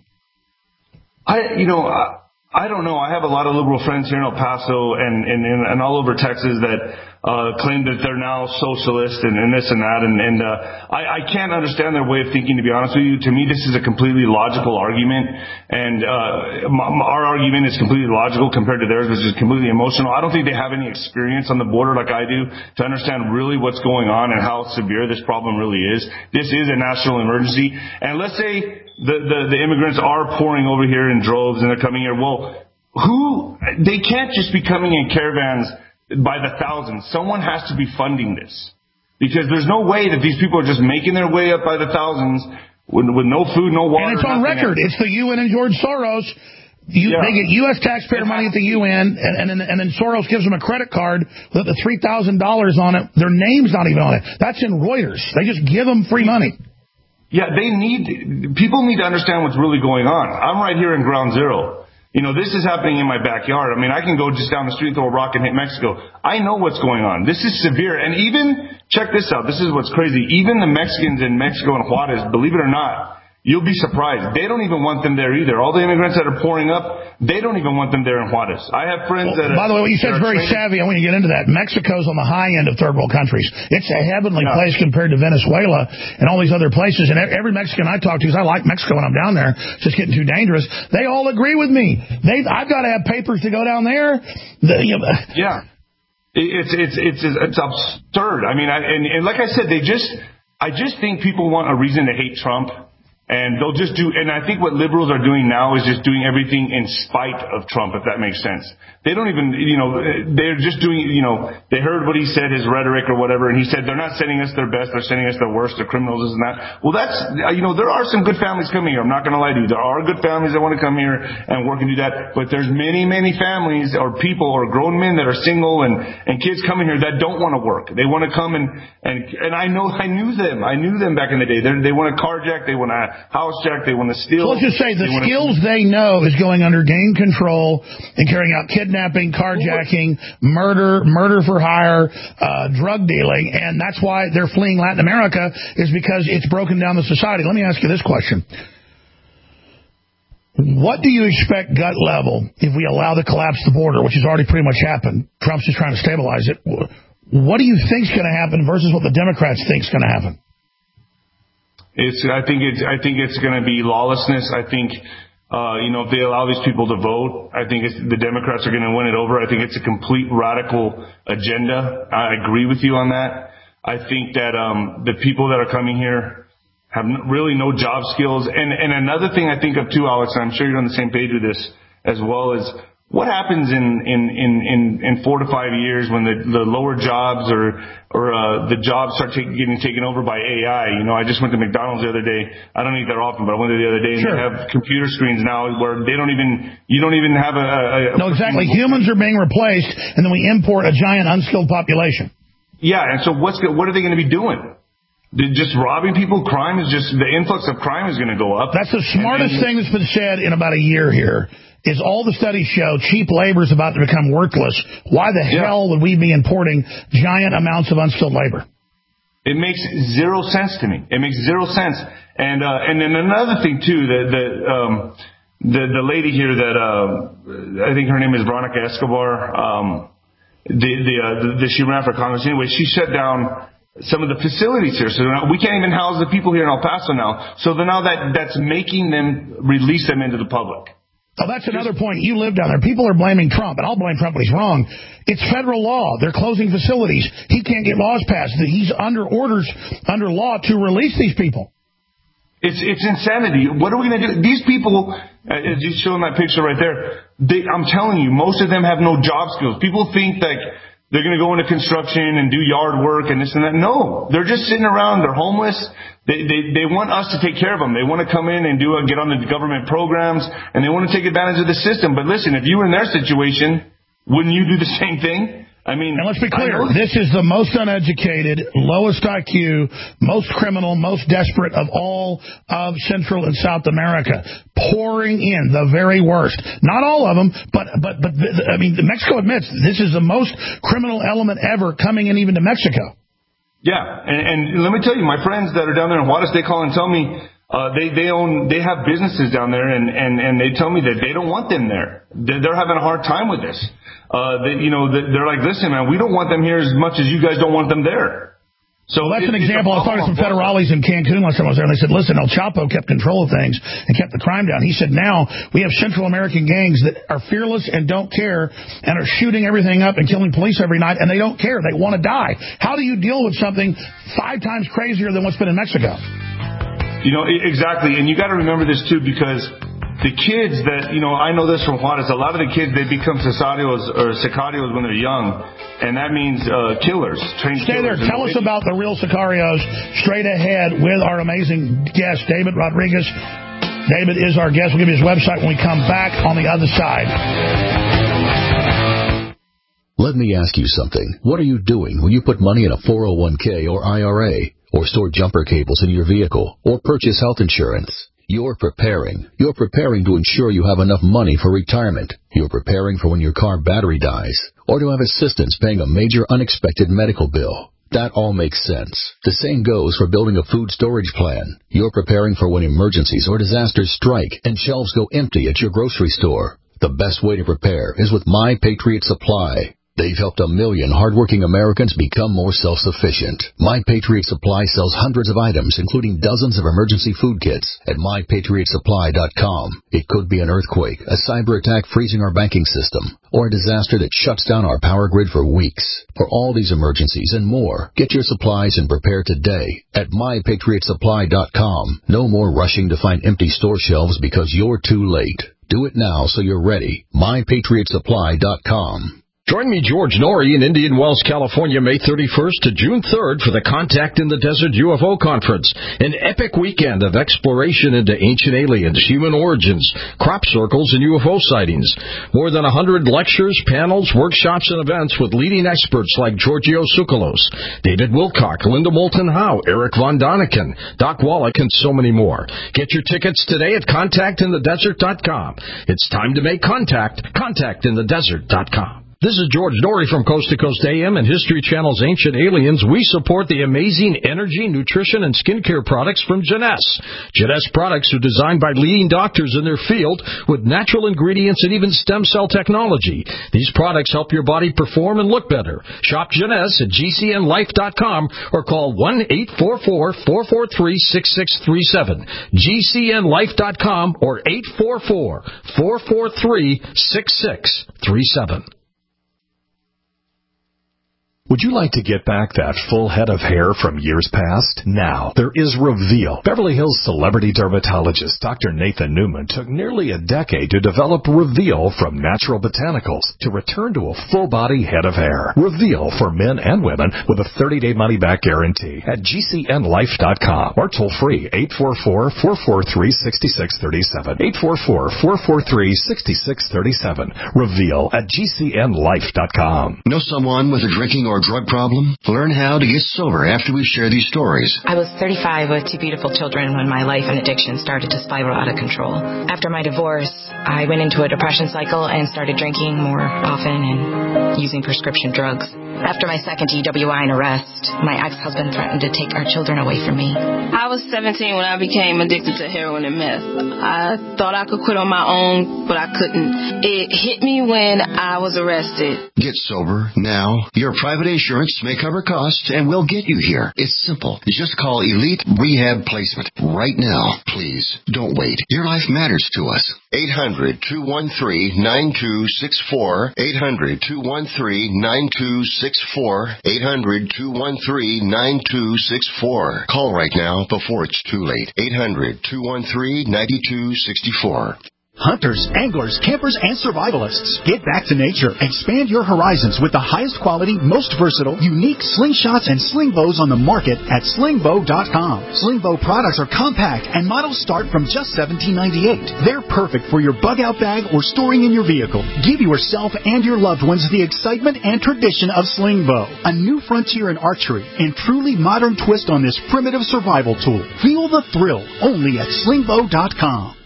Speaker 19: I, you know, I, I don't know. I have a lot of liberal friends here in El Paso and, and, and all over Texas that Uh, claim that they're now socialist and, and this and that, and, and uh, I, I can't understand their way of thinking, to be honest with you. To me, this is a completely logical argument, and uh, m- our argument is completely logical compared to theirs, which is completely emotional. I don't think they have any experience on the border like I do to understand really what's going on and how severe this problem really is. This is a national emergency, and let's say the, the, the immigrants are pouring over here in droves and they're coming here. Well, who? They can't just be coming in caravans by the thousands. Someone has to be funding this, because there's no way that these people are just making their way up by the thousands with, with no food, no water.
Speaker 3: And it's on record. Else. It's the U N and George Soros. You, yeah. They get U S taxpayer money at the U N, and, and, and then Soros gives them a credit card with the three thousand dollars on it. Their name's not even on it. That's in Reuters. They just give them free money.
Speaker 19: Yeah, they need, people need to understand what's really going on. I'm right here in Ground Zero. You know, this is happening in my backyard. I mean, I can go just down the street, throw a rock, and hit Mexico. I know what's going on. This is severe. And even, check this out, this is what's crazy. Even the Mexicans in Mexico and Juarez, believe it or not, you'll be surprised. They don't even want them there either. All the immigrants that are pouring up, they don't even want them there in Juarez. I have friends
Speaker 3: well,
Speaker 19: that...
Speaker 3: By the way, what you said is very training. savvy. I want you to get into that. Mexico's on the high end of third world countries. It's a heavenly yeah. place compared to Venezuela and all these other places. And every Mexican I talk to, because I like Mexico when I'm down there, it's just getting too dangerous, they all agree with me. They, I've got to have papers to go down there. The, you know,
Speaker 19: yeah. It's, it's, it's, it's absurd. I mean, I, and, and like I said, they just... I just think people want a reason to hate Trump. And they'll just do, and I think what liberals are doing now is just doing everything in spite of Trump, if that makes sense. They don't even, you know, they're just doing, you know, they heard what he said, his rhetoric or whatever, and he said they're not sending us their best, they're sending us their worst, they're criminals, this and that. Well, that's, you know, there are some good families coming here. I'm not going to lie to you. There are good families that want to come here and work and do that, but there's many, many families or people or grown men that are single and, and kids coming here that don't want to work. They want to come and, and, and I know, I knew them. I knew them back in the day. They're, they want to carjack, they want to house jack, they want to steal.
Speaker 3: So let's just say the
Speaker 19: they
Speaker 3: skills
Speaker 19: to...
Speaker 3: they know is going under gang control and carrying out kidnapping, carjacking, murder, murder for hire, uh, drug dealing, and that's why they're fleeing Latin America is because it's broken down the society. Let me ask you this question. What do you expect gut level if we allow the collapse of the border, which has already pretty much happened? Trump's just trying to stabilize it. What do you think is going to happen versus what the Democrats think is going to happen?
Speaker 19: It's, I think it's, I think it's going to be lawlessness. I think, uh, you know, if they allow these people to vote, I think it's, the Democrats are going to win it over. I think it's a complete radical agenda. I agree with you on that. I think that, um, the people that are coming here have really no job skills. And, and another thing I think of too, Alex, and I'm sure you're on the same page with this as well, is what happens in, in, in, in, in four to five years when the, the lower jobs or, or, uh, the jobs start take, getting taken over by A I? You know, I just went to McDonald's the other day. I don't eat there often, but I went there the other day and sure. They have computer screens now where they don't even, you don't even have a, a
Speaker 3: No, exactly. Humans are being replaced and then we import a giant unskilled population.
Speaker 19: Yeah. And so what's, what are they going to be doing? Just robbing people? Crime is just, the influx of crime is going to go up.
Speaker 3: That's the smartest then, thing that's been said in about a year here. Is all the studies show cheap labor is about to become worthless. Why the yeah. hell would we be importing giant amounts of unskilled labor?
Speaker 19: It makes zero sense to me. It makes zero sense. And uh, and then another thing too, the the um, the, the lady here that uh, I think her name is Veronica Escobar. Um, the the, uh, the the she ran for Congress anyway. She shut down some of the facilities here, so now we can't even house the people here in El Paso now. So then now that that's making them release them into the public.
Speaker 3: Oh, that's another point. You live down there. People are blaming Trump, and I'll blame Trump when he's wrong. It's federal law. They're closing facilities. He can't get laws passed. He's under orders, under law, to release these people.
Speaker 19: It's it's insanity. What are we going to do? These people, as you show in that picture right there, they, I'm telling you, most of them have no job skills. People think that they're going to go into construction and do yard work and this and that. No, they're just sitting around. They're homeless. They, they, they want us to take care of them. They want to come in and do a, get on the government programs, and they want to take advantage of the system. But listen, if you were in their situation, wouldn't you do the same thing? I mean,
Speaker 3: and let's be clear, this is the most uneducated, lowest I Q, most criminal, most desperate of all of Central and South America, pouring in the very worst. Not all of them, but, but, but, I mean, Mexico admits this is the most criminal element ever coming in even to Mexico.
Speaker 19: Yeah, and, and let me tell you, my friends that are down there in Juarez, they call and tell me, uh, they, they own, they have businesses down there, and, and, and they tell me that they don't want them there. They're, they're having a hard time with this. Uh, they, you know, they're like, listen, man, we don't want them here as much as you guys don't want them there.
Speaker 3: So well, that's it, an example. I was talking to some federales in Cancun last time I was there, and they said, listen, El Chapo kept control of things and kept the crime down. He said, now we have Central American gangs that are fearless and don't care and are shooting everything up and killing police every night, and they don't care. They want to die. How do you deal with something five times crazier than what's been in Mexico?
Speaker 19: You know, exactly. And you got to remember this, too, because the kids that, you know, I know this from Juarez, a lot of the kids, they become sicarios or sicarios when they're young, and that means uh, killers. Trained
Speaker 3: Stay
Speaker 19: killers
Speaker 3: there. Tell us about the real sicarios straight ahead with our amazing guest, David Rodriguez. David is our guest. We'll give you his website when we come back on the other side.
Speaker 5: Let me ask you something. What are you doing when you put money in a four oh one k or I R A, or store jumper cables in your vehicle, or purchase health insurance? You're preparing. You're preparing to ensure you have enough money for retirement. You're preparing for when your car battery dies, or to have assistance paying a major unexpected medical bill. That all makes sense. The same goes for building a food storage plan. You're preparing for when emergencies or disasters strike and shelves go empty at your grocery store. The best way to prepare is with My Patriot Supply. They've helped a million hardworking Americans become more self-sufficient. My Patriot Supply sells hundreds of items, including dozens of emergency food kits at my patriot supply dot com. It could be an earthquake, a cyber attack freezing our banking system, or a disaster that shuts down our power grid for weeks. For all these emergencies and more, get your supplies and prepare today at my patriot supply dot com. No more rushing to find empty store shelves because you're too late. Do it now so you're ready. my patriot supply dot com.
Speaker 6: Join me, George Norrie, in Indian Wells, California, May thirty-first to June third for the Contact in the Desert U F O Conference, an epic weekend of exploration into ancient aliens, human origins, crop circles, and U F O sightings. More than one hundred lectures, panels, workshops, and events with leading experts like Giorgio Tsoukalos, David Wilcock, Linda Moulton Howe, Eric Von Daniken, Doc Wallach, and so many more. Get your tickets today at contact in the desert dot com. It's time to make contact. contact in the desert dot com. This is George Norrie from Coast to Coast A M and History Channel's Ancient Aliens. We support the amazing energy, nutrition, and skincare products from Jeunesse. Jeunesse products are designed by leading doctors in their field with natural ingredients and even stem cell technology. These products help your body perform and look better. Shop Jeunesse at G C N life dot com or call one eight four four, four four three, six six three seven. G C N life dot com or eight four four, four four three, six six three seven.
Speaker 7: Would you like to get back that full head of hair from years past? Now, there is Reveal. Beverly Hills celebrity dermatologist Doctor Nathan Newman took nearly a decade to develop Reveal from natural botanicals to return to a full-body head of hair. Reveal for men and women with a thirty-day money-back guarantee at G C N life dot com or toll-free eight four four, four four three, six six three seven. eight four four, four four three, six six three seven. Reveal at G C N life dot com.
Speaker 1: Know someone with a drinking or or drug problem? Learn how to get sober after we share these stories.
Speaker 8: I was thirty-five with two beautiful children when my life and addiction started to spiral out of control. After my divorce, I went into a depression cycle and started drinking more often and using prescription drugs. After my second D W I and arrest, my ex-husband threatened to take our children away from me.
Speaker 24: I was seventeen when I became addicted to heroin and meth. I thought I could quit on my own, but I couldn't. It hit me when I was arrested.
Speaker 1: Get sober now. Your private insurance may cover costs and we'll get you here. It's simple. Just call Elite Rehab Placement right now. Please, don't wait. Your life matters to us. eight hundred, two one three, nine two six four. eight hundred, two one three, nine two six four. eight hundred, two one three, nine two six four. Call right now before it's too late. eight hundred, two one three, nine two six four.
Speaker 16: Hunters, anglers, campers, and survivalists. Get back to nature. Expand your horizons with the highest quality, most versatile, unique slingshots and sling bows on the market at sling bow dot com. Sling bow products are compact and models start from just seventeen ninety-eight. They're perfect for your bug out bag or storing in your vehicle. Give yourself and your loved ones the excitement and tradition of sling bow, a new frontier in archery and truly modern twist on this primitive survival tool. Feel the thrill only at sling bow dot com.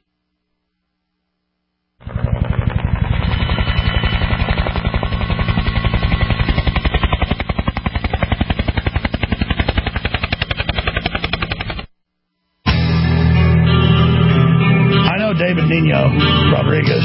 Speaker 3: David Nino Rodriguez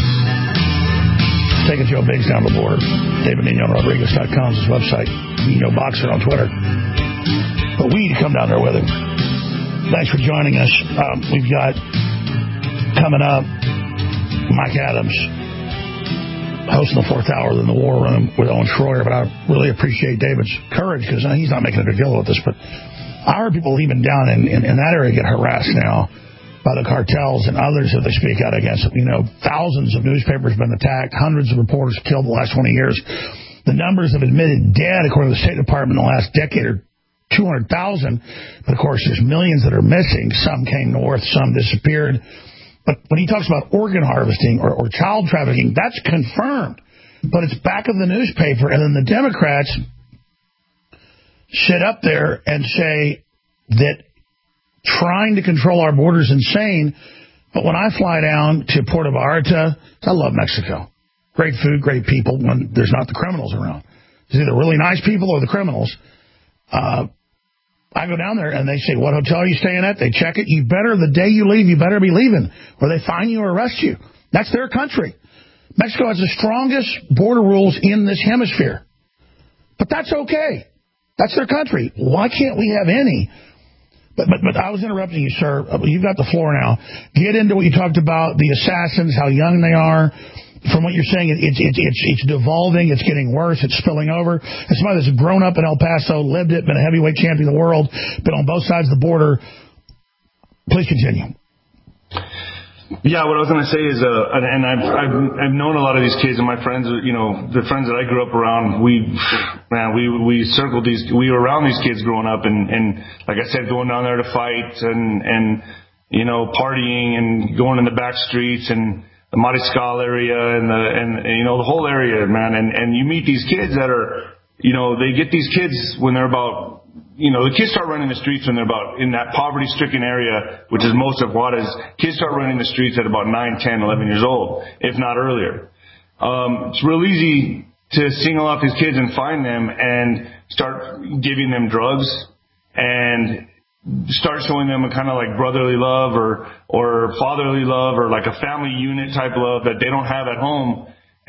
Speaker 3: taking Joe Biggs down the board. David Nino Rodriguez dot com is his website. Nino Boxer on Twitter. But we need to come down there with him. Thanks for joining us. Um, we've got coming up Mike Adams hosting the fourth hour in the War Room with Owen Schroyer. But I really appreciate David's courage because he's not making a big deal with this. But I heard people even down in, in, in that area get harassed now by the cartels and others that they speak out against. You know, thousands of newspapers have been attacked, hundreds of reporters killed in the last twenty years. The numbers of admitted dead, according to the State Department, in the last decade are two hundred thousand. But, of course, there's millions that are missing. Some came north, some disappeared. But when he talks about organ harvesting or, or child trafficking, that's confirmed. But it's back of the newspaper, and then the Democrats sit up there and say that trying to control our border is insane. But when I fly down to Puerto Vallarta, I love Mexico. Great food, great people when there's not the criminals around. It's either really nice people or the criminals. Uh, I go down there and they say, what hotel are you staying at? They check it. You better, the day you leave, you better be leaving or they fine you or arrest you. That's their country. Mexico has the strongest border rules in this hemisphere. But that's okay. That's their country. Why can't we have any? But, but but I was interrupting you, sir. You've got the floor now. Get into what you talked about, the assassins, how young they are. From what you're saying, it, it, it, it's it's devolving. It's getting worse. It's spilling over. As somebody that's grown up in El Paso, lived it, been a heavyweight champion of the world, been on both sides of the border. Please continue.
Speaker 19: Yeah, what I was going to say is, uh, and I've, I've I've known a lot of these kids, and my friends, you know, the friends that I grew up around. We, man, we we circled these. We were around these kids growing up, and and like I said, going down there to fight and and you know, partying and going in the back streets and the Mariscal area and the and, and you know the whole area, man. And and you meet these kids that are, you know, they get these kids when they're about. You know, the kids start running the streets when they're about in that poverty-stricken area, which is most of Juarez. Kids start running the streets at about nine, ten, eleven years old, if not earlier. Um, it's real easy to single out these kids and find them and start giving them drugs and start showing them a kind of like brotherly love or, or fatherly love or like a family unit type love that they don't have at home.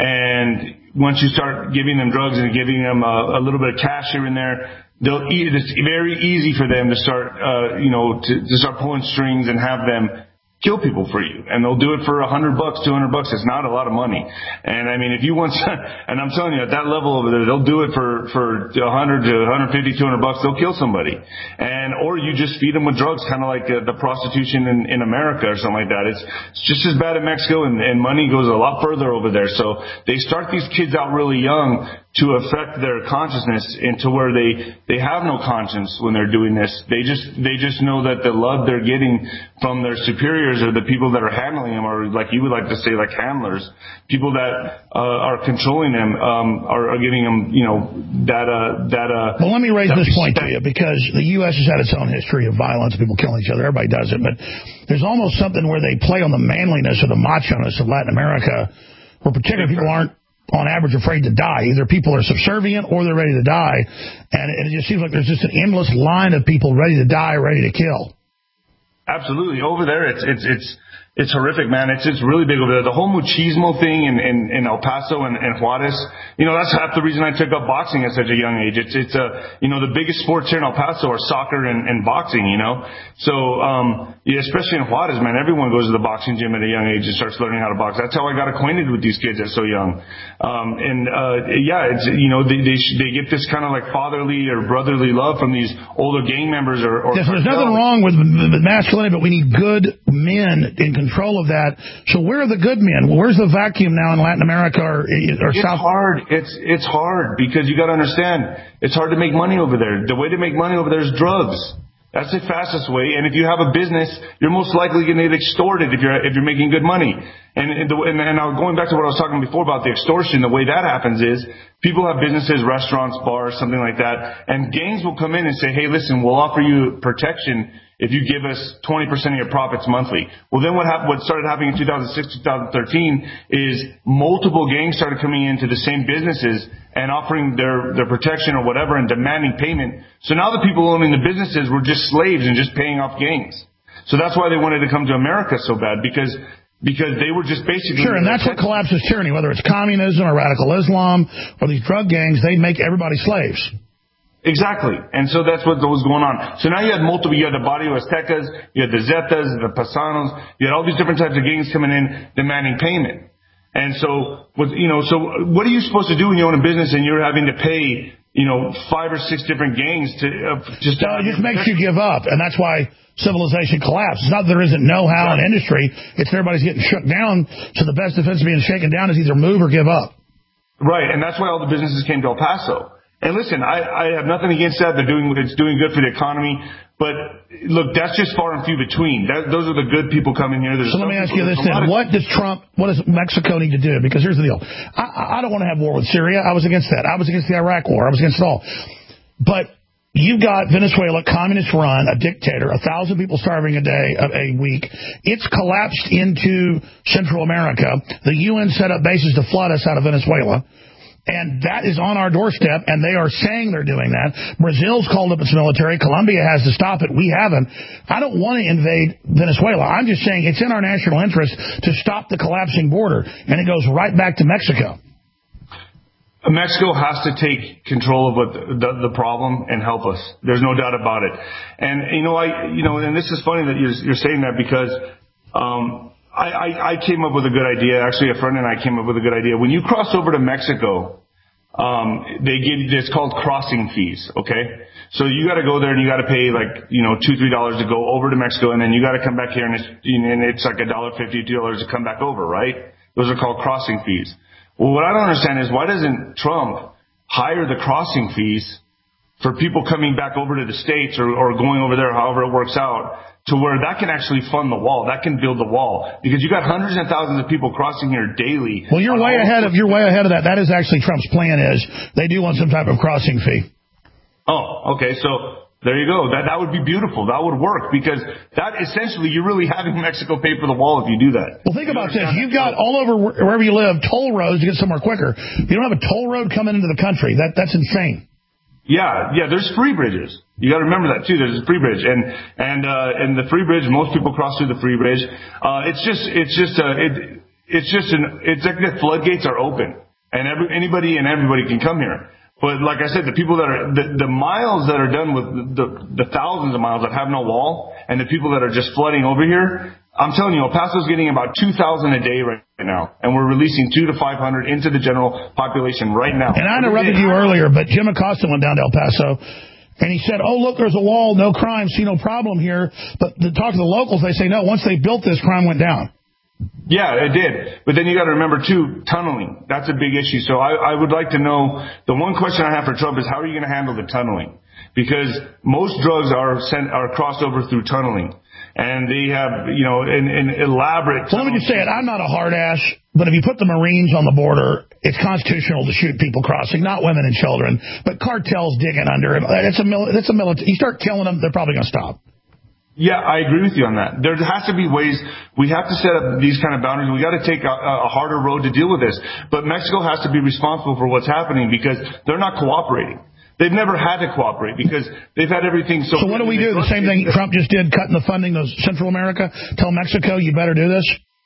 Speaker 19: And once you start giving them drugs and giving them a, a little bit of cash here and there, they'll eat, it's very easy for them to start, uh, you know, to, to start pulling strings and have them kill people for you. And they'll do it for a hundred bucks, two hundred bucks. It's not a lot of money. And I mean, if you want, and I'm telling you, at that level over there, they'll do it for, for a hundred to one fifty, two hundred bucks. They'll kill somebody. And, or you just feed them with drugs, kind of like uh, the prostitution in, in America or something like that. It's, it's just as bad in Mexico, and, and money goes a lot further over there. So they start these kids out really young to affect their consciousness into where they, they have no conscience when they're doing this. They just, they just know that the love they're getting from their superiors or the people that are handling them, or like you would like to say, like handlers, people that uh, are controlling them, um, are, are giving them, you know, that, uh, that, uh.
Speaker 3: Well, let me raise this point to you, because the U S has had its own history of violence, people killing each other. Everybody does it, but there's almost something where they play on the manliness or the macho-ness of Latin America, where particularly people aren't, on average, afraid to die. Either people are subservient or they're ready to die. And it just seems like there's just an endless line of people ready to die, ready to kill.
Speaker 19: Absolutely. Over there, it's it's it's it's horrific, man. It's it's really big over there. The whole machismo thing in, in, in El Paso and, and Juarez, you know, that's half the reason I took up boxing at such a young age. It's, it's a, you know, the biggest sports here in El Paso are soccer and, and boxing, you know. So, um, yeah, especially in Juarez, man, everyone goes to the boxing gym at a young age and starts learning how to box. That's how I got acquainted with these kids at so young. Um, and, uh, yeah, it's, you know, they, they, they get this kind of like fatherly or brotherly love from these older gang members or, or
Speaker 3: yes, there's nothing wrong with, with masculinity, but we need good men in control of that. So where are the good men? Where's the vacuum now in Latin America or, or
Speaker 19: it's
Speaker 3: South?
Speaker 19: It's hard. It's it's hard because you got to understand it's hard to make money over there. The way to make money over there is drugs. That's the fastest way. And if you have a business, you're most likely going to get extorted if you're if you're making good money. And and, the, and and now going back to what I was talking before about the extortion, the way that happens is people have businesses, restaurants, bars, something like that, and gangs will come in and say, hey, listen, we'll offer you protection if you give us twenty percent of your profits monthly. Well, then what happened, what started happening in two thousand six, two thousand thirteen is multiple gangs started coming into the same businesses and offering their, their protection or whatever and demanding payment. So now the people owning the businesses were just slaves and just paying off gangs. So that's why they wanted to come to America so bad, because because they were just basically...
Speaker 3: Sure, and that's what collapses tyranny, whether it's communism or radical Islam or these drug gangs, they make everybody slaves.
Speaker 19: Exactly. And so that's what was going on. So now you had multiple, you had the Barrio Aztecas, you had the Zetas, the Pasanos, you had all these different types of gangs coming in demanding payment. And so, with, you know, so what are you supposed to do when you own a business and you're having to pay, you know, five or six different gangs to uh, just...
Speaker 3: No, it just makes you give up, and that's why civilization collapses. It's not that there isn't know-how in industry, it's everybody's getting shook down, so the best defense of being shaken down is either move or give up.
Speaker 19: Right, and that's why all the businesses came to El Paso. And listen, I, I have nothing against that. They're doing, it's doing good for the economy. But look, that's just far and few between. That, those are the good people coming here. There's
Speaker 3: so let me ask you this then. What does Trump, what does Mexico need to do? Because here's the deal. I, I don't want to have war with Syria. I was against that. I was against the Iraq war. I was against it all. But you've got Venezuela, communist run, a dictator, a thousand people starving a day, a, a week. It's collapsed into Central America. The U N set up bases to flood us out of Venezuela. And that is on our doorstep, and they are saying they're doing that. Brazil's called up its military. Colombia has to stop it. We haven't. I don't want to invade Venezuela. I'm just saying it's in our national interest to stop the collapsing border, and it goes right back to Mexico.
Speaker 19: Mexico has to take control of what the, the, the problem and help us. There's no doubt about it. And, you know, I, you know, and this is funny that you're, you're saying that because, um, I, I, I came up with a good idea. Actually, a friend and I came up with a good idea. When you cross over to Mexico, um, they give, it's called crossing fees. Okay. So you got to go there and you got to pay like, you know, two, three dollars to go over to Mexico. And then you got to come back here and it's, and it's like a dollar fifty, two dollars to come back over, right? Those are called crossing fees. Well, what I don't understand is why doesn't Trump hire the crossing fees for people coming back over to the States or, or going over there, however it works out, to where that can actually fund the wall, that can build the wall, because you got hundreds and thousands of people crossing here daily.
Speaker 3: Well, you're way ahead of you're way ahead of that. That is actually Trump's plan. Is they do want some type of crossing fee.
Speaker 19: Oh, okay. So there you go. That that would be beautiful. That would work because that essentially you're really having Mexico pay for the wall if you do that.
Speaker 3: Well, think about this. You've got all over wherever you live toll roads to get somewhere quicker. You don't have a toll road coming into the country. That that's insane.
Speaker 19: Yeah, yeah. There's free bridges. You got to remember that too. There's a free bridge, and and uh, and the free bridge. Most people cross through the free bridge. Uh, it's just it's just uh, it it's just an it's like the floodgates are open, and every anybody and everybody can come here. But like I said, the people that are the, the miles that are done with the the thousands of miles that have no wall, and the people that are just flooding over here. I'm telling you, El Paso's getting about two thousand a day right now, and we're releasing two to five hundred into the general population right now.
Speaker 3: And I interrupted you earlier, but Jim Acosta went down to El Paso, and he said, oh, look, there's a wall, no crime, see no problem here. But to talk to the locals, they say, no, once they built this, crime went down.
Speaker 19: Yeah, it did. But then you got to remember, too, tunneling. That's a big issue. So I, I would like to know, the one question I have for Trump is how are you going to handle the tunneling? Because most drugs are sent, are crossed over through tunneling. And they have, you know, an, an elaborate...
Speaker 3: Well, let me just say it. I'm not a hard ass, but if you put the Marines on the border, it's constitutional to shoot people crossing, not women and children. But cartels digging under it. It's a, mil- it's a military. You start killing them, they're probably going to stop.
Speaker 19: Yeah, I agree with you on that. There has to be ways. We have to set up these kind of boundaries. We got to take a, a harder road to deal with this. But Mexico has to be responsible for what's happening because they're not cooperating. They've never had to cooperate because they've had everything so...
Speaker 3: So what do we do? The same thing Trump just did, cutting the funding of Central America? Tell Mexico, you better do this?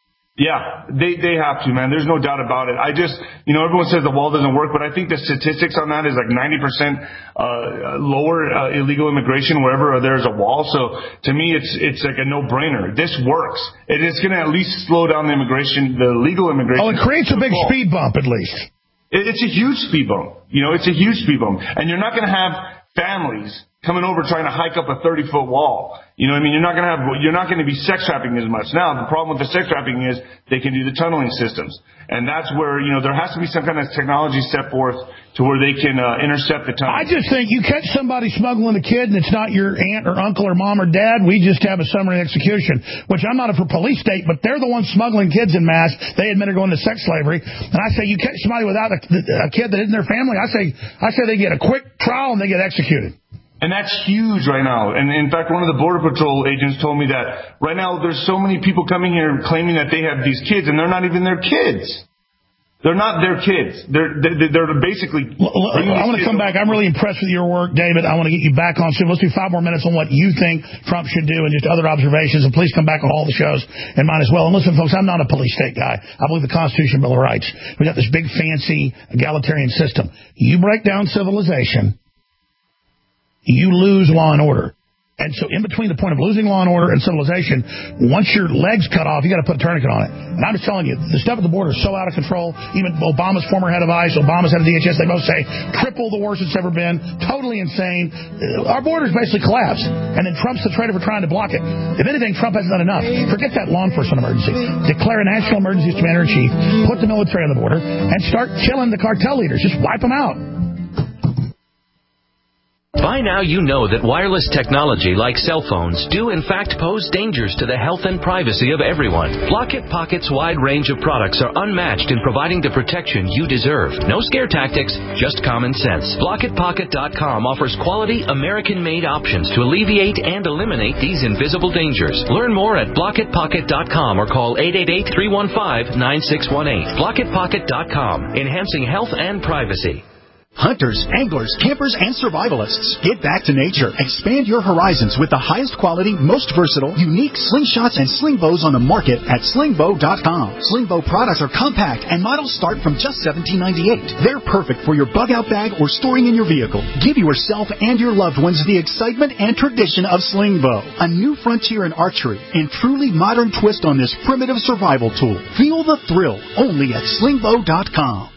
Speaker 19: Yeah, they they have to, man. There's no doubt about it. I just, you know, everyone says the wall doesn't work, but I think the statistics on that is like ninety percent uh, lower uh, illegal immigration wherever there's a wall. So to me, it's it's like a no-brainer. This works. It is going to at least slow down the immigration, the legal immigration.
Speaker 3: Oh, it creates a big speed bump at least.
Speaker 19: It's a huge speed bump. You know, it's a huge speed bump. And you're not going to have families coming over trying to hike up a thirty-foot wall. You know what I mean? You're not going to have, you're not going to be sex trafficking as much. Now, the problem with the sex trafficking is they can do the tunneling systems. And that's where, you know, there has to be some kind of technology set forth to where they can uh, intercept the tunnel.
Speaker 3: I just think you catch somebody smuggling a kid and it's not your aunt or uncle or mom or dad, we just have a summary execution, which I'm not a for police state, but they're the ones smuggling kids in mass. They admit are going to sex slavery. And I say you catch somebody without a, a kid that isn't their family, I say, I say they get a quick trial and they get executed.
Speaker 19: And that's huge right now. And in fact, one of the Border Patrol agents told me that right now there's so many people coming here claiming that they have these kids, and they're not even their kids. They're not their kids. They're they're, they're basically...
Speaker 3: I want to come back. I'm really impressed with your work, David. I want to get you back on soon. Let's do five more minutes on what you think Trump should do and just other observations. And please come back on all the shows and mine as well. And listen, folks, I'm not a police state guy. I believe the Constitution, Bill of Rights. We got this big, fancy, egalitarian system. You break down civilization, you lose law and order. And so in between the point of losing law and order and civilization, once your leg's cut off, you got to put a tourniquet on it. And I'm just telling you, the stuff at the border is so out of control. Even Obama's former head of ICE, Obama's head of D H S, they both say triple the worst it's ever been. Totally insane. Our border's basically collapsed. And then Trump's the traitor for trying to block it. If anything, Trump hasn't done enough. Forget that law enforcement emergency. Declare a national emergency as commander-in-chief. Put the military on the border and start killing the cartel leaders. Just wipe them out.
Speaker 23: By now you know that wireless technology like cell phones do in fact pose dangers to the health and privacy of everyone. Block-It Pocket's wide range of products are unmatched in providing the protection you deserve. No scare tactics, just common sense. Block It Pocket dot com offers quality American-made options to alleviate and eliminate these invisible dangers. Learn more at Block It Pocket dot com or call eight eight eight, three one five, nine six one eight. Block It Pocket dot com, enhancing health and privacy.
Speaker 16: Hunters, anglers, campers, and survivalists. Get back to nature. Expand your horizons with the highest quality, most versatile, unique slingshots and sling bows on the market at sling bow dot com. Sling bow products are compact and models start from just seventeen ninety-eight. They're perfect for your bug-out bag or storing in your vehicle. Give yourself and your loved ones the excitement and tradition of sling bow. A new frontier in archery and truly modern twist on this primitive survival tool. Feel the thrill only at sling bow dot com.